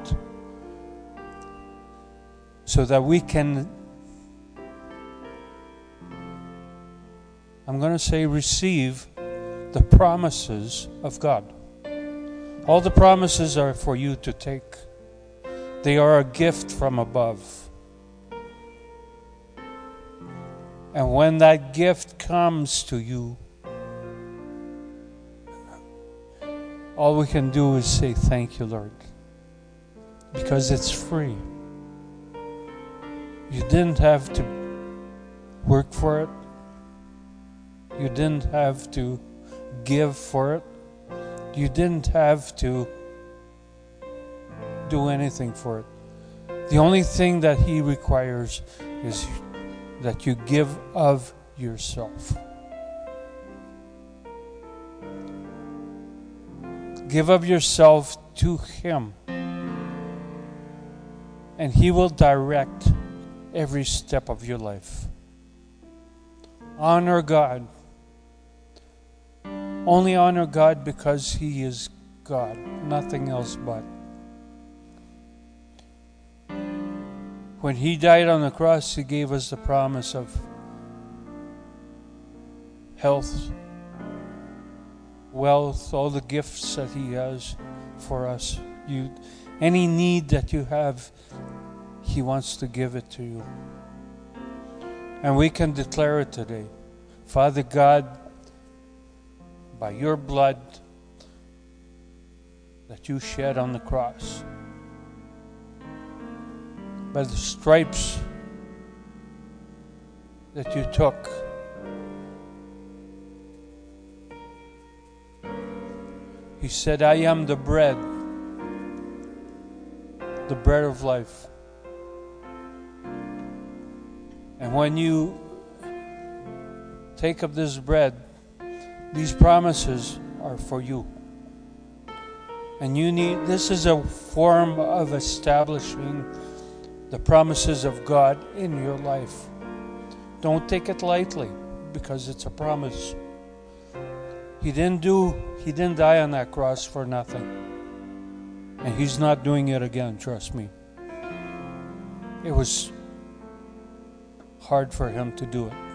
so that we can, I'm going to say, receive the promises of God. All the promises are for you to take. They are a gift from above. And when that gift comes to you, all we can do is say, thank you, Lord. Because it's free. You didn't have to work for it. You didn't have to give for it. You didn't have to do anything for it. The only thing that He requires is that you give of yourself. Give of yourself to Him, and He will direct every step of your life. Honor God. Only honor God because He is God, nothing else but. When He died on the cross, He gave us the promise of health, wealth, all the gifts that He has for us. Any need that you have, He wants to give it to you. And we can declare it today. Father God, by your blood that you shed on the cross, by the stripes that you took, He said, I am the bread of life. And when you take up this bread, these promises are for you. And this is a form of establishing the promises of God in your life. Don't take it lightly, because it's a promise. He didn't die on that cross for nothing. And He's not doing it again, trust me. It was hard for Him to do it.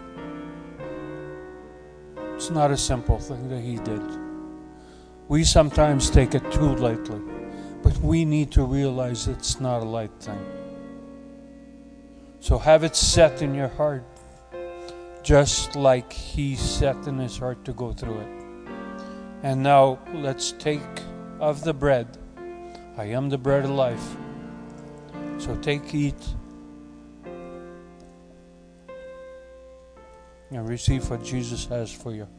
It's not a simple thing that He did. We sometimes take it too lightly, but we need to realize it's not a light thing. So have it set in your heart, just like He set in His heart to go through it. And now let's take of the bread. I am the bread of life. So take, eat, and receive what Jesus has for you.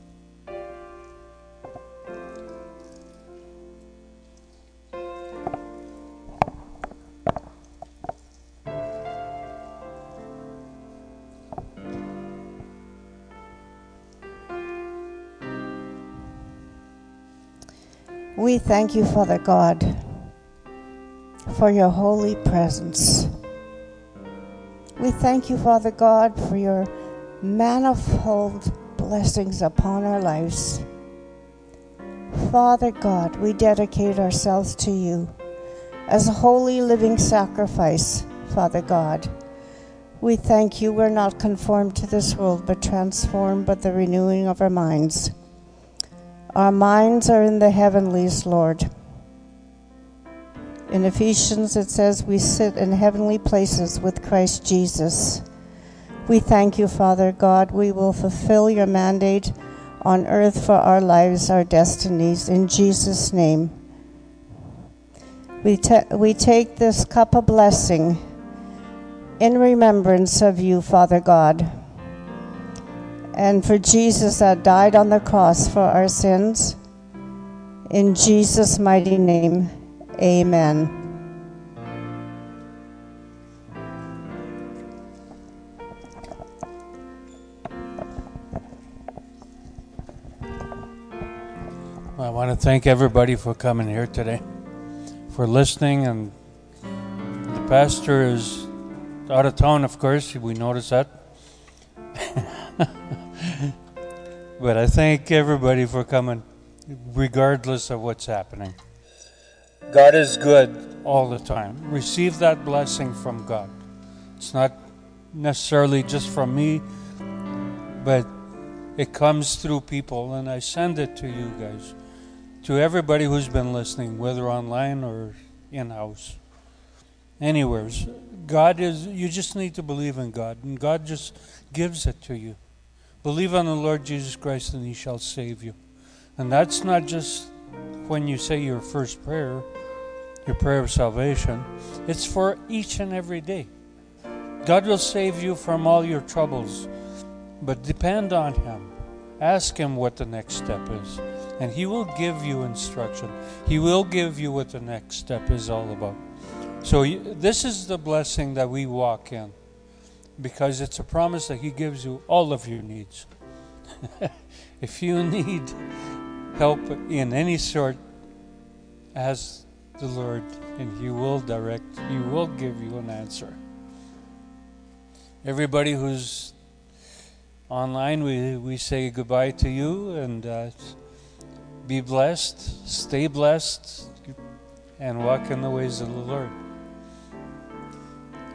We thank you, Father God, for your holy presence. We thank you, Father God, for your manifold blessings upon our lives. Father God, we dedicate ourselves to you as a holy living sacrifice, Father God. We thank you we're not conformed to this world, but transformed by the renewing of our minds. Our minds are in the heavenlies, Lord. In Ephesians it says we sit in heavenly places with Christ Jesus. We thank you, Father God. We will fulfill your mandate on earth for our lives, our destinies, in Jesus' name. We take this cup of blessing in remembrance of you, Father God, and for Jesus that died on the cross for our sins. In Jesus' mighty name, amen. Well, I want to thank everybody for coming here today, for listening, and the pastor is out of town, of course, we noticed that. But I thank everybody for coming, regardless of what's happening. God is good all the time. Receive that blessing from God. It's not necessarily just from me, but it comes through people, and I send it to you guys, to everybody who's been listening, whether online or in-house, anywhere. God is, you just need to believe in God, and God just gives it to you. Believe on the Lord Jesus Christ and He shall save you. And that's not just when you say your first prayer, your prayer of salvation. It's for each and every day. God will save you from all your troubles, but depend on Him. Ask Him what the next step is, and He will give you instruction. He will give you what the next step is all about. So this is the blessing that we walk in, because it's a promise that He gives you all of your needs. If you need help in any sort, ask the Lord, and He will direct, He will give you an answer. Everybody who's online, we say goodbye to you, and be blessed, stay blessed, and walk in the ways of the Lord.